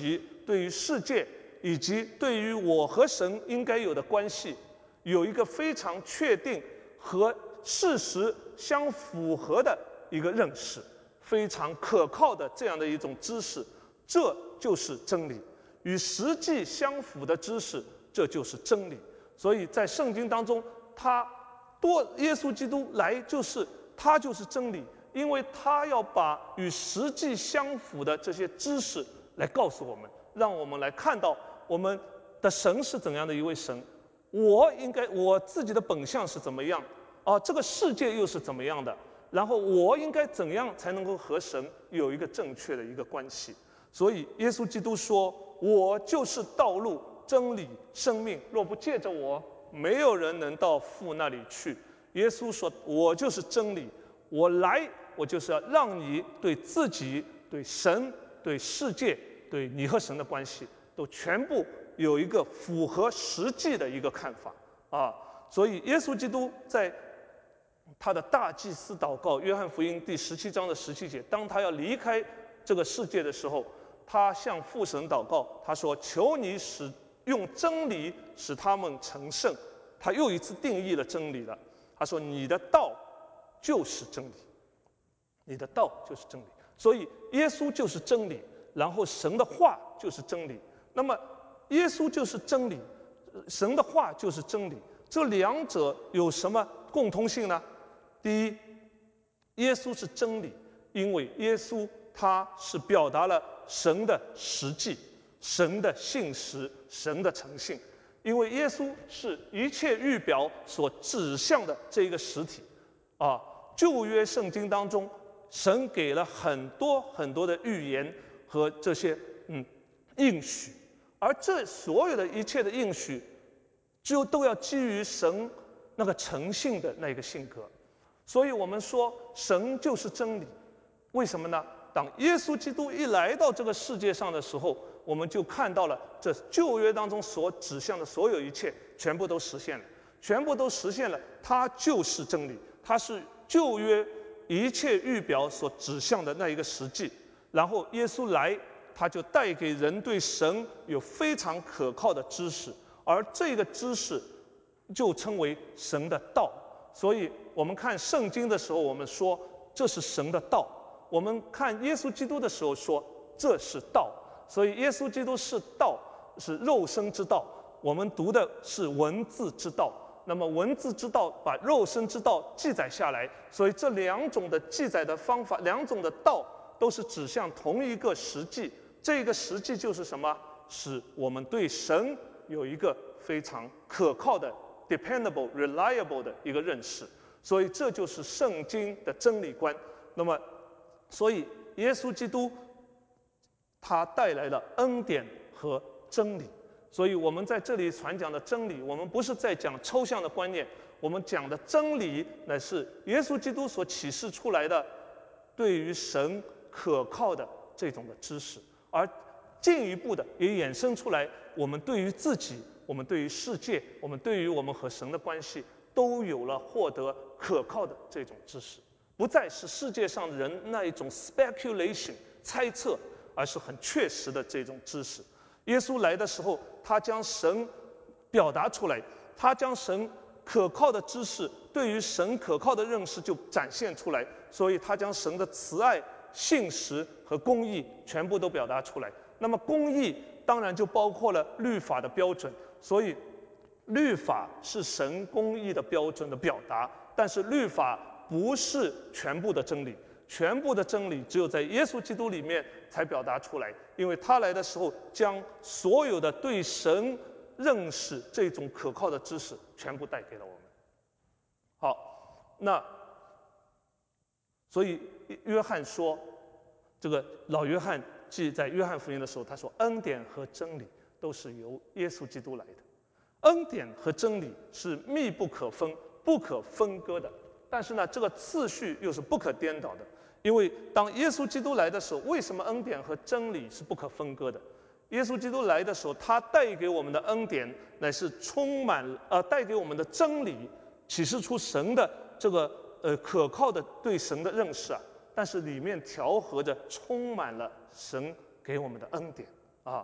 A: 对于世界，以及对于我和神应该有的关系，有一个非常确定和事实相符合的一个认识，非常可靠的这样的一种知识，这就是真理。与实际相符的知识，这就是真理。所以在圣经当中，他多耶稣基督来就是他就是真理，因为他要把与实际相符的这些知识来告诉我们，让我们来看到我们的神是怎样的一位神，我应该我自己的本相是怎么样啊？这个世界又是怎么样的？然后我应该怎样才能够和神有一个正确的一个关系？所以耶稣基督说：“我就是道路、真理、生命，若不借着我，没有人能到父那里去。”耶稣说：“我就是真理，我来，我就是要让你对自己、对神、对世界、对你和神的关系，都全部有一个符合实际的一个看法啊。”所以耶稣基督在他的大祭司祷告，约翰福音第十七章的十七节，当他要离开这个世界的时候，他向父神祷告，他说：“求你使用真理使他们成圣。”他又一次定义了真理了。他说：“你的道就是真理，你的道就是真理。”所以耶稣就是真理，然后神的话就是真理。那么耶稣就是真理，神的话就是真理，这两者有什么共通性呢？第一，耶稣是真理，因为耶稣他是表达了神的实际、神的信实、神的诚信。因为耶稣是一切预表所指向的这一个实体啊。旧约圣经当中，神给了很多很多的预言和这些嗯应许，而这所有的一切的应许，就都要基于神那个诚信的那个性格。所以我们说神就是真理，为什么呢？当耶稣基督一来到这个世界上的时候，我们就看到了这旧约当中所指向的所有一切全部都实现了，全部都实现了，它就是真理，它是旧约一切预表所指向的那一个实际。然后耶稣来，他就带给人对神有非常可靠的知识，而这个知识就称为神的道。所以我们看圣经的时候，我们说这是神的道；我们看耶稣基督的时候说这是道。所以耶稣基督是道，是肉身之道，我们读的是文字之道。那么文字之道把肉身之道记载下来，所以这两种的记载的方法，两种的道都是指向同一个实际。这个实际就是什么？使我们对神有一个非常可靠的 dependable reliable 的一个认识。所以这就是圣经的真理观。那么所以耶稣基督他带来了恩典和真理。所以我们在这里传讲的真理，我们不是在讲抽象的观念，我们讲的真理乃是耶稣基督所启示出来的对于神可靠的这种的知识，而进一步的也衍生出来我们对于自己，我们对于世界，我们对于我们和神的关系都有了获得可靠的这种知识，不再是世界上人那一种 speculation 猜测，而是很确实的这种知识。耶稣来的时候，他将神表达出来，他将神可靠的知识，对于神可靠的认识就展现出来，所以他将神的慈爱、信实和公义全部都表达出来。那么公义当然就包括了律法的标准，所以律法是神公义的标准的表达，但是律法不是全部的真理，全部的真理只有在耶稣基督里面才表达出来，因为他来的时候将所有的对神认识这种可靠的知识全部带给了我们。好，那所以约翰说，这个老约翰记在约翰福音的时候，他说恩典和真理都是由耶稣基督来的，恩典和真理是密不可分、不可分割的，但是呢，这个次序又是不可颠倒的。因为当耶稣基督来的时候，为什么恩典和真理是不可分割的？耶稣基督来的时候，他带给我们的恩典乃是充满呃，带给我们的真理，启示出神的这个呃可靠的对神的认识啊，但是里面调和着充满了神给我们的恩典啊。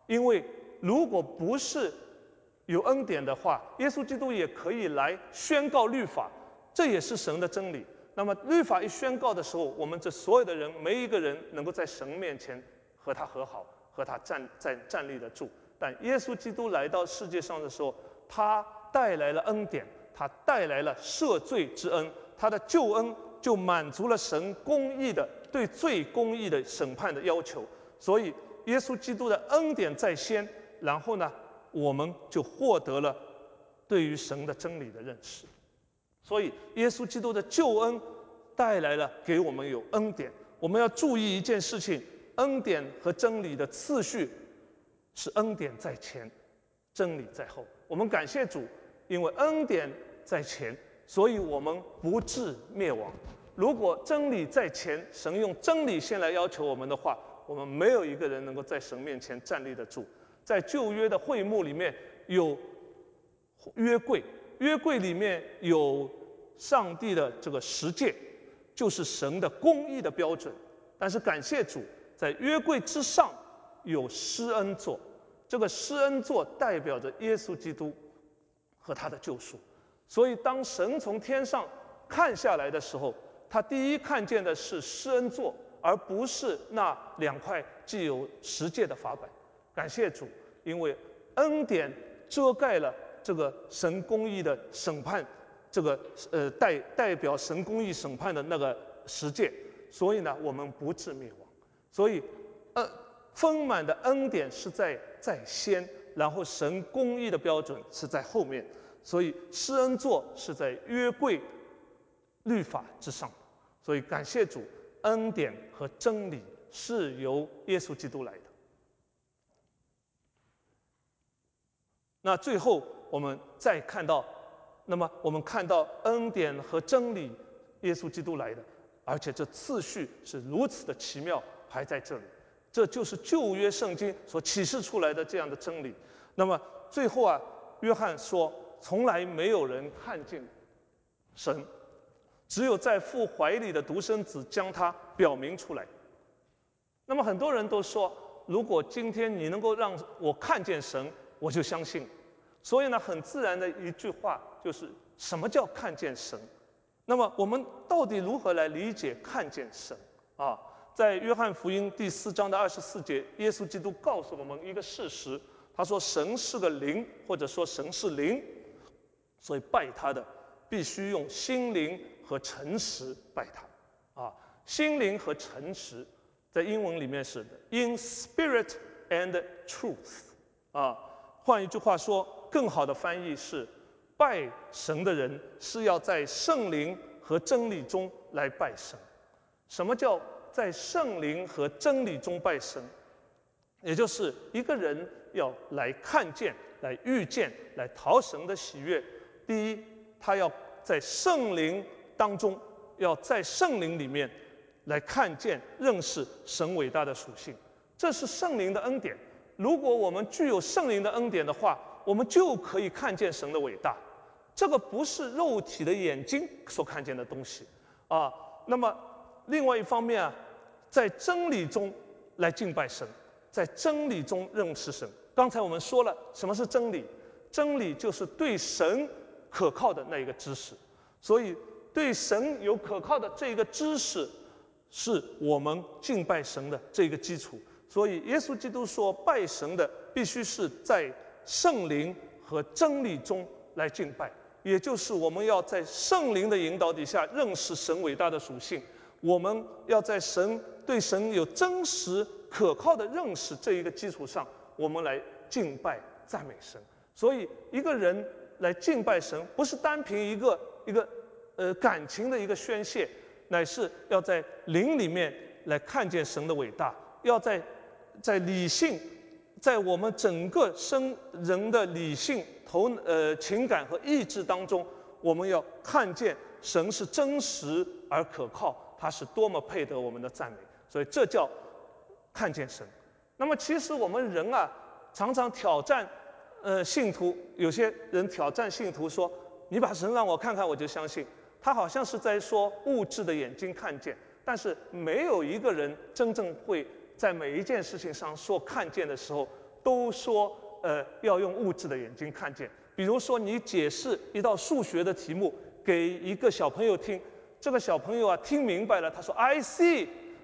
A: 因为如果不是有恩典的话，耶稣基督也可以来宣告律法，这也是神的真理。那么律法一宣告的时候，我们这所有的人没一个人能够在神面前和他和好，和他站站站立得住。但耶稣基督来到世界上的时候，他带来了恩典，他带来了赦罪之恩，他的救恩就满足了神公义的对罪公义的审判的要求。所以耶稣基督的恩典在先，然后呢我们就获得了对于神的真理的认识。所以耶稣基督的救恩带来了给我们有恩典。我们要注意一件事情，恩典和真理的次序是恩典在前，真理在后。我们感谢主，因为恩典在前，所以我们不致灭亡。如果真理在前，神用真理先来要求我们的话，我们没有一个人能够在神面前站立得住。在旧约的会幕里面有约柜，约柜里面有上帝的这个十诫，就是神的公义的标准。但是感谢主，在约柜之上有施恩座，这个施恩座代表着耶稣基督和他的救赎。所以当神从天上看下来的时候，他第一看见的是施恩座，而不是那两块既有十诫的法版。感谢主，因为恩典遮盖了这个神公义的审判，这个呃代代表神公义审判的那个十诫，所以呢我们不致灭亡。所以呃丰满的恩典是在在先，然后神公义的标准是在后面。所以施恩座是在约柜律法之上。所以感谢主，恩典和真理是由耶稣基督来的。那最后我们再看到，那么我们看到恩典和真理耶稣基督来的，而且这次序是如此的奇妙排在这里，这就是旧约圣经所启示出来的这样的真理。那么最后啊，约翰说从来没有人看见神，只有在父怀里的独生子将他表明出来。那么很多人都说，如果今天你能够让我看见神，我就相信。所以呢，很自然的一句话就是什么叫看见神？那么我们到底如何来理解看见神啊？在约翰福音第四章的二十四节，耶稣基督告诉我们一个事实，他说神是个灵，或者说神是灵，所以拜他的必须用心灵和诚实拜他啊。心灵和诚实在英文里面是 in spirit and truth 啊。换一句话说，更好的翻译是拜神的人是要在圣灵和真理中来拜神。什么叫在圣灵和真理中拜神？也就是一个人要来看见、来遇见、来讨神的喜悦。第一，他要在圣灵当中，要在圣灵里面来看见、认识神伟大的属性，这是圣灵的恩典。如果我们具有圣灵的恩典的话，我们就可以看见神的伟大。这个不是肉体的眼睛所看见的东西啊。那么另外一方面啊，在真理中来敬拜神，在真理中认识神。刚才我们说了，什么是真理？真理就是对神可靠的那一个知识。所以对神有可靠的这个知识，是我们敬拜神的这个基础。所以耶稣基督说，拜神的必须是在圣灵和真理中来敬拜，也就是我们要在圣灵的引导底下认识神伟大的属性，我们要在神对神有真实可靠的认识这一个基础上，我们来敬拜赞美神。所以一个人来敬拜神，不是单凭一个一个呃感情的一个宣泄，乃是要在灵里面来看见神的伟大，要在在理性，在我们整个生人的理性头呃情感和意志当中，我们要看见神是真实而可靠，他是多么配得我们的赞美。所以这叫看见神。那么其实我们人啊，常常挑战呃信徒，有些人挑战信徒说，你把神让我看看我就相信。他好像是在说物质的眼睛看见，但是没有一个人真正会在每一件事情上说看见的时候都说呃要用物质的眼睛看见。比如说你解释一道数学的题目给一个小朋友听，这个小朋友啊听明白了，他说 I see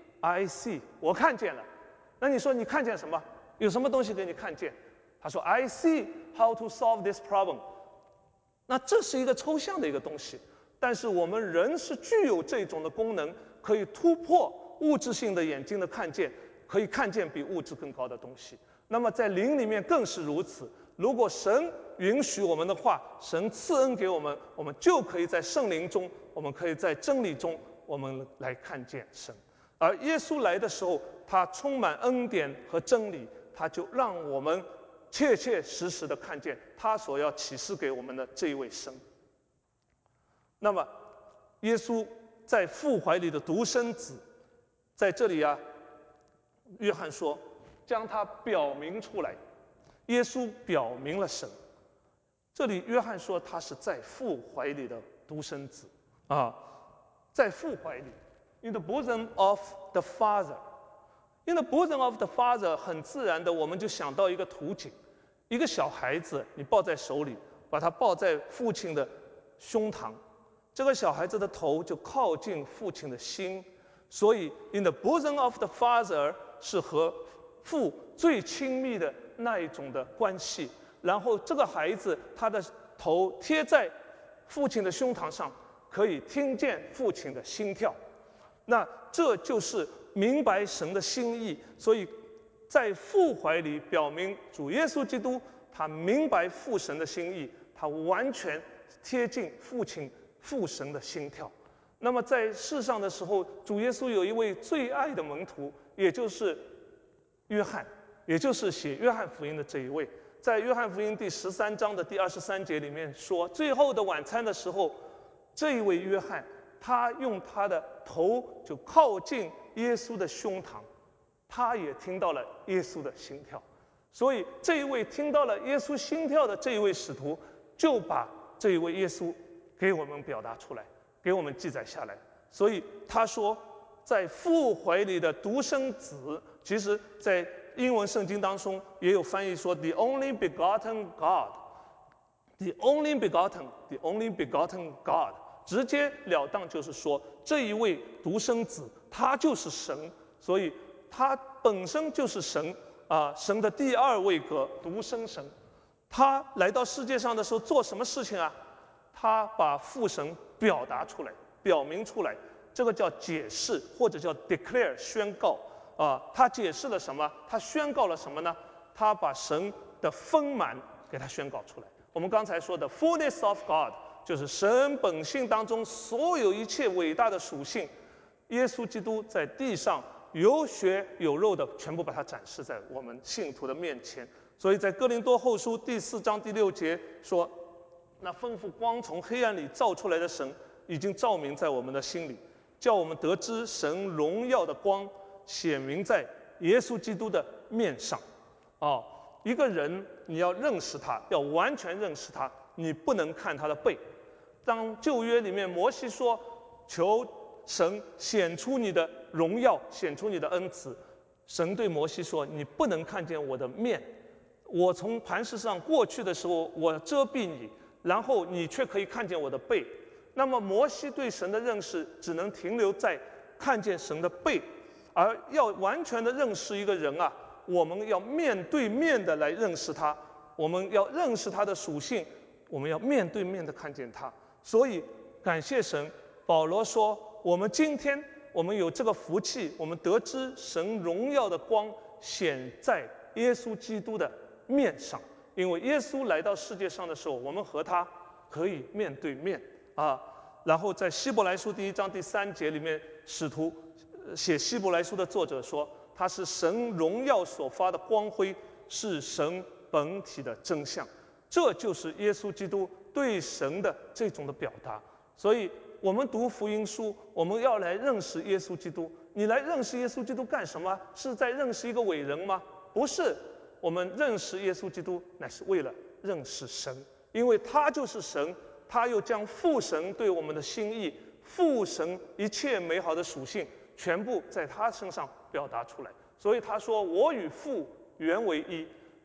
A: I see 我看见了。那你说你看见什么？有什么东西给你看见？他说 I see how to solve this problem。 那这是一个抽象的一个东西，但是我们人是具有这种的功能，可以突破物质性的眼睛的看见，可以看见比物质更高的东西。那么在灵里面更是如此，如果神允许我们的话，神赐恩给我们，我们就可以在圣灵中，我们可以在真理中，我们来看见神。而耶稣来的时候，他充满恩典和真理，他就让我们切切实实的看见他所要启示给我们的这一位神。那么耶稣在父怀里的独生子，在这里啊，约翰说将他表明出来，耶稣表明了神。这里约翰说他是在父怀里的独生子啊，在父怀里 ，in the bosom of the Father。in the bosom of the Father 很自然的，我们就想到一个图景，一个小孩子你抱在手里，把他抱在父亲的胸膛，这个小孩子的头就靠近父亲的心，所以 in the bosom of the Father 是和父最亲密的那一种的关系。然后这个孩子他的头贴在父亲的胸膛上，可以听见父亲的心跳。那这就是明白神的心意，所以在父怀里表明主耶稣基督，他明白父神的心意，他完全贴近父亲父神的心跳。那么在世上的时候，主耶稣有一位最爱的门徒，也就是约翰，也就是写约翰福音的这一位。在约翰福音第十三章的第二十三节里面说，最后的晚餐的时候，这一位约翰他用他的头就靠近耶稣的胸膛，他也听到了耶稣的心跳。所以这一位听到了耶稣心跳的这一位使徒，就把这一位耶稣给我们表达出来，给我们记载下来。所以他说在父怀里的独生子，其实在英文圣经当中也有翻译说 the only begotten God， the only begotten the only begotten God， 直截了当就是说这一位独生子他就是神，所以他本身就是神啊、呃，神的第二位格，独生神。他来到世界上的时候做什么事情啊？他把父神表达出来，表明出来，这个叫解释，或者叫 declare 宣告啊。他解释了什么？他宣告了什么呢？他把神的丰满给他宣告出来。我们刚才说的 fullness of God 就是神本性当中所有一切伟大的属性，耶稣基督在地上有血有肉的全部把它展示在我们信徒的面前。所以在哥林多后书第四章第六节说，那吩咐光从黑暗里照出来的神已经照明在我们的心里，叫我们得知神荣耀的光显明在耶稣基督的面上。哦，一个人你要认识他，要完全认识他，你不能看他的背。当旧约里面摩西说求神显出你的荣耀，显出你的恩慈，神对摩西说你不能看见我的面，我从磐石上过去的时候我遮蔽你，然后你却可以看见我的背。那么摩西对神的认识只能停留在看见神的背，而要完全的认识一个人啊，我们要面对面的来认识他，我们要认识他的属性，我们要面对面的看见他。所以感谢神，保罗说我们今天我们有这个福气，我们得知神荣耀的光显在耶稣基督的面上。因为耶稣来到世界上的时候，我们和他可以面对面啊。然后在希伯来书第一章第三节里面，使徒写希伯来书的作者说，他是神荣耀所发的光辉，是神本体的真相。这就是耶稣基督对神的这种的表达。所以我们读福音书，我们要来认识耶稣基督。你来认识耶稣基督干什么？是在认识一个伟人吗？不是，我们认识耶稣基督乃是为了认识神，因为他就是神，他又将父神对我们的心意，父神一切美好的属性全部在他身上表达出来。所以他说我与父原为一。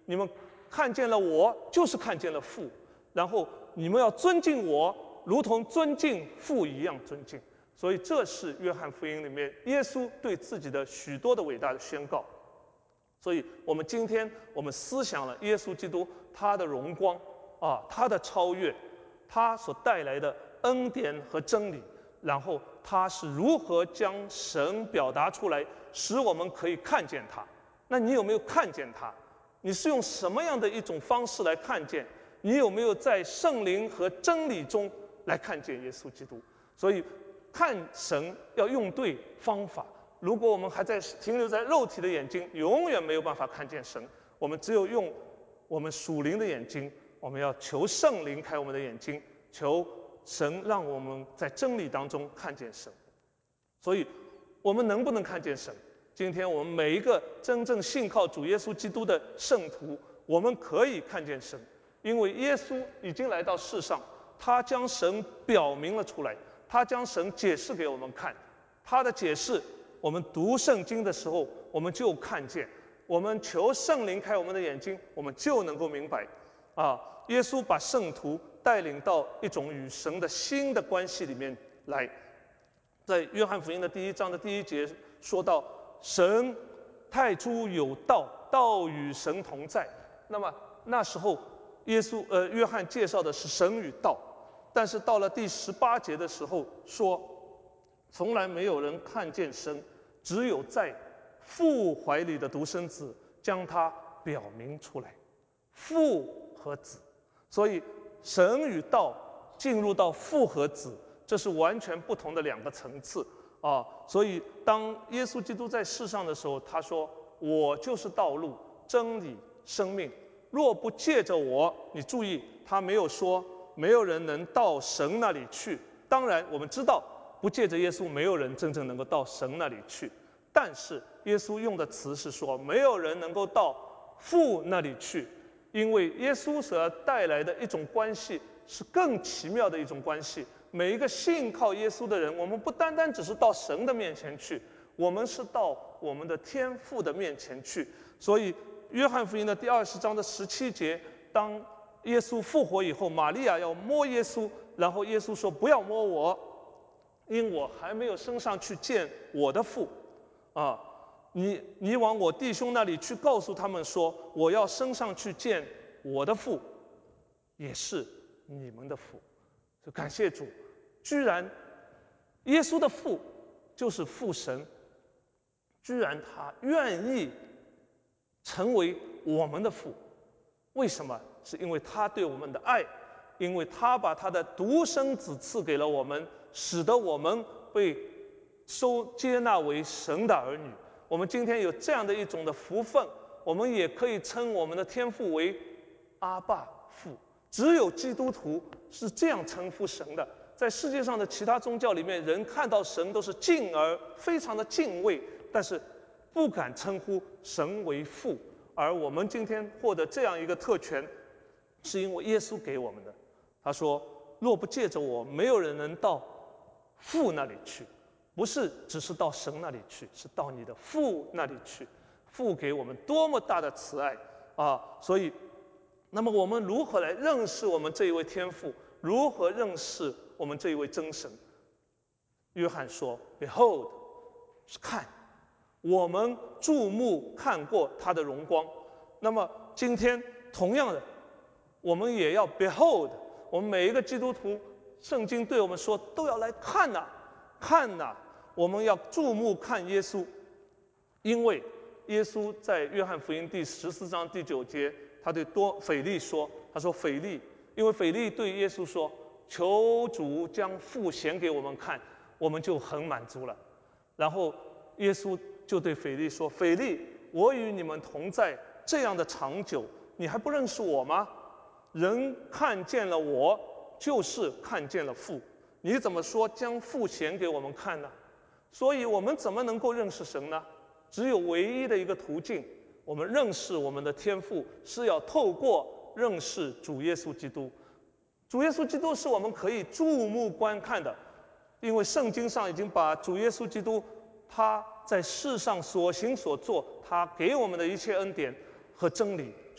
A: 你们看见了我，就是看见了父，然后你们要尊敬我，如同尊敬父一样尊敬。所以这是约翰福音里面耶稣对自己的许多的伟大的宣告。所以我们今天我们思想了耶稣基督他的荣光啊，他的超越，他所带来的恩典和真理，然后他是如何将神表达出来，使我们可以看见他。那你有没有看见他？你是用什么样的一种方式来看见？你有没有在圣灵和真理中来看见耶稣基督？所以看神要用对方法。如果我们还在停留在肉体的眼睛，永远没有办法看见神。我们只有用我们属灵的眼睛，我们要求圣灵开我们的眼睛，求神让我们在真理当中看见神。所以我们能不能看见神？今天我们每一个真正信靠主耶稣基督的圣徒，我们可以看见神，因为耶稣已经来到世上，他将神表明了出来，他将神解释给我们看。他的解释我们读圣经的时候我们就看见，我们求圣灵开我们的眼睛，我们就能够明白啊，耶稣把圣徒带领到一种与神的新的关系里面来。在约翰福音的第一章的第一节说到，神太初有道，道与神同在。那么那时候耶稣呃约翰介绍的是神与道，但是到了第十八节的时候说，从来没有人看见神，只有在父怀里的独生子将他表明出来。父和子，所以神与道进入到父和子，这是完全不同的两个层次啊。所以当耶稣基督在世上的时候，他说：“我就是道路、真理、生命。若不借着我，你注意，他没有说没有人能到神那里去。当然，我们知道。”不借着耶稣，没有人真正能够到神那里去。但是耶稣用的词是说，没有人能够到父那里去，因为耶稣所要带来的一种关系是更奇妙的一种关系。每一个信靠耶稣的人，我们不单单只是到神的面前去，我们是到我们的天父的面前去。所以约翰福音的第二十章的十七节，当耶稣复活以后，玛利亚要摸耶稣，然后耶稣说：“不要摸我，因我还没有升上去见我的父，啊，你你往我弟兄那里去，告诉他们说，我要升上去见我的父，也是你们的父。”就感谢主，居然耶稣的父就是父神，居然他愿意成为我们的父。为什么？是因为他对我们的爱，因为他把他的独生子赐给了我们，使得我们被收接纳为神的儿女。我们今天有这样的一种的福分，我们也可以称我们的天父为阿爸父。只有基督徒是这样称呼神的。在世界上的其他宗教里面，人看到神都是敬而非常的敬畏，但是不敢称呼神为父。而我们今天获得这样一个特权，是因为耶稣给我们的。他说：“若不借着我，没有人能到父那里去。”不是只是到神那里去，是到你的父那里去。父给我们多么大的慈爱啊！所以，那么我们如何来认识我们这一位天父？如何认识我们这一位真神？约翰说 ：“Behold， 是看。”我们注目看过他的荣光。那么今天同样的，我们也要 behold。我们每一个基督徒，圣经对我们说，都要来看呐、啊，看呐、啊。我们要注目看耶稣，因为耶稣在约翰福音第十四章第九节，他对多腓力说：“他说腓力，因为腓力对耶稣说，求主将父显给我们看，我们就很满足了。”然后耶稣就对腓力说：“腓力，我与你们同在这样的长久，你还不认识我吗？人看见了我，就是看见了父。你怎么说将父显给我们看呢？”所以我们怎么能够认识神呢？只有唯一的一个途径，我们认识我们的天父，是要透过认识主耶稣基督。主耶稣基督是我们可以注目观看的，因为圣经上已经把主耶稣基督他在世上所行所做，他给我们的一切恩典和真理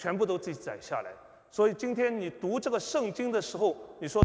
A: 全部都记载下来。所以今天你读这个圣经的时候，你说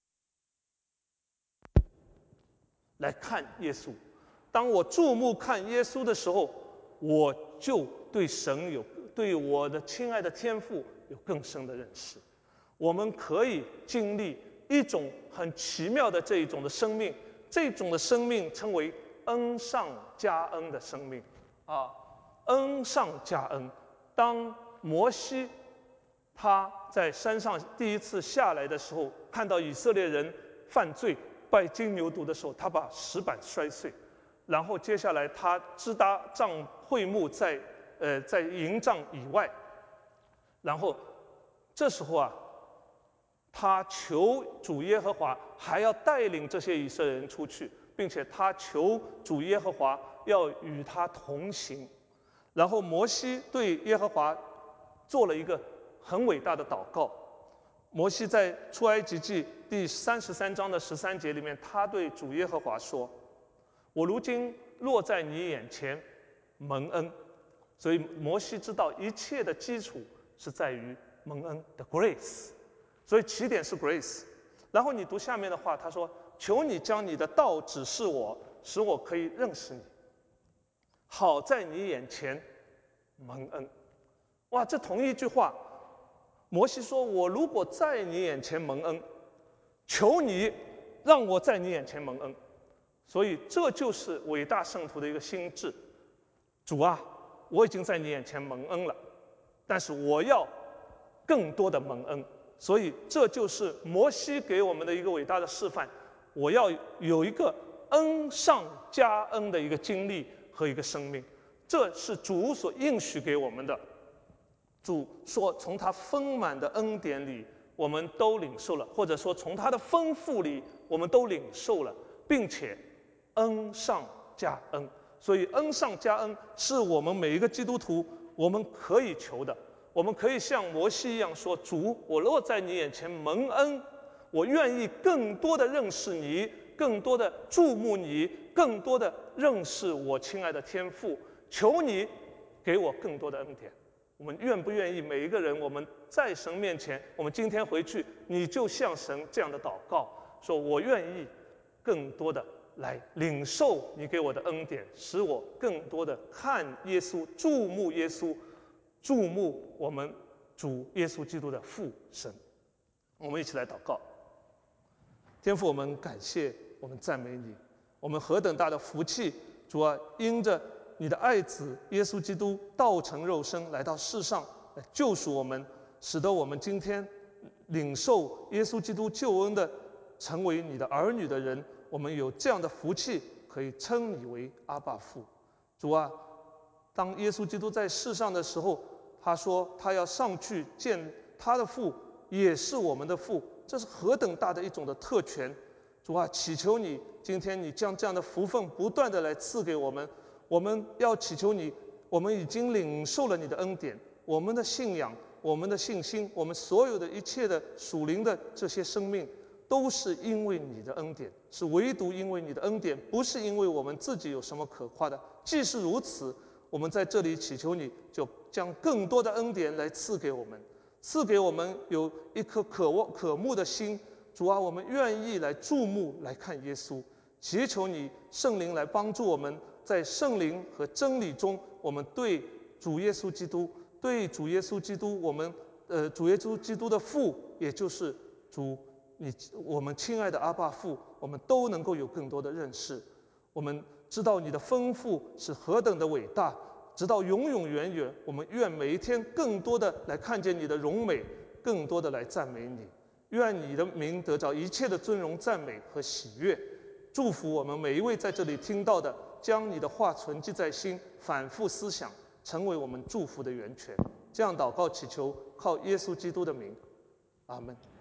A: 来看耶稣，当我注目看耶稣的时候，我就对神有对我的亲爱的天父有更深的认识。我们可以经历一种很奇妙的这一种的生命，这种的生命称为恩上加恩的生命啊，恩上加恩。当摩西他在山上第一次下来的时候，看到以色列人犯罪拜金牛犊的时候，他把石板摔碎，然后接下来他支搭帐会幕在呃在营帐以外，然后这时候啊，他求主耶和华还要带领这些以色列人出去，并且他求主耶和华要与他同行。然后摩西对耶和华做了一个很伟大的祷告。摩西在出埃及记第三十三章的十三节里面，他对主耶和华说：我如今落在你眼前蒙恩。所以摩西知道一切的基础是在于蒙恩的 grace， 所以起点是 grace。 然后你读下面的话，他说：求你将你的道指示我，使我可以认识你，好在你眼前蒙恩。哇，这同一句话，摩西说：我如果在你眼前蒙恩，求你让我在你眼前蒙恩。所以这就是伟大圣徒的一个心智。主啊，我已经在你眼前蒙恩了，但是我要更多的蒙恩。所以这就是摩西给我们的一个伟大的示范，我要有一个恩上加恩的一个经历和一个生命，这是主所应许给我们的。主说从他丰满的恩典里我们都领受了，或者说从他的丰富里我们都领受了，并且恩上加恩。所以恩上加恩是我们每一个基督徒我们可以求的。我们可以像摩西一样说：主，我落在你眼前蒙恩，我愿意更多的认识你，更多的注目你，更多的认识我亲爱的天父，求你给我更多的恩典。我们愿不愿意每一个人我们在神面前，我们今天回去你就向神这样的祷告，说我愿意更多的来领受你给我的恩典，使我更多的看耶稣，注目耶稣，注目我们主耶稣基督的父神。我们一起来祷告。天父，我们感谢，我们赞美你，我们何等大的福气！主啊，因着你的爱子耶稣基督道成肉身来到世上，来救赎我们，使得我们今天领受耶稣基督救恩的，成为你的儿女的人，我们有这样的福气，可以称你为阿爸父。主啊，当耶稣基督在世上的时候，他说他要上去见他的父，也是我们的父，这是何等大的一种的特权！主啊，祈求你今天你将这样的福分不断的来赐给我们，我们要祈求你，我们已经领受了你的恩典，我们的信仰，我们的信心，我们所有的一切的属灵的这些生命，都是因为你的恩典，是唯独因为你的恩典，不是因为我们自己有什么可夸的。既是如此，我们在这里祈求你，就将更多的恩典来赐给我们，赐给我们有一颗渴望渴慕的心。主啊，我们愿意来注目来看耶稣，祈求你圣灵来帮助我们，在圣灵和真理中，我们对主耶稣基督，对主耶稣基督，我们呃主耶稣基督的父，也就是主你我们亲爱的阿爸父，我们都能够有更多的认识。我们知道你的丰富是何等的伟大，直到永永远远，我们愿每一天更多的来看见你的荣美，更多的来赞美你。愿你的名得着一切的尊荣、赞美和喜悦。祝福我们每一位在这里听到的，将你的话存记在心，反复思想，成为我们祝福的源泉。这样祷告祈求，靠耶稣基督的名，阿们。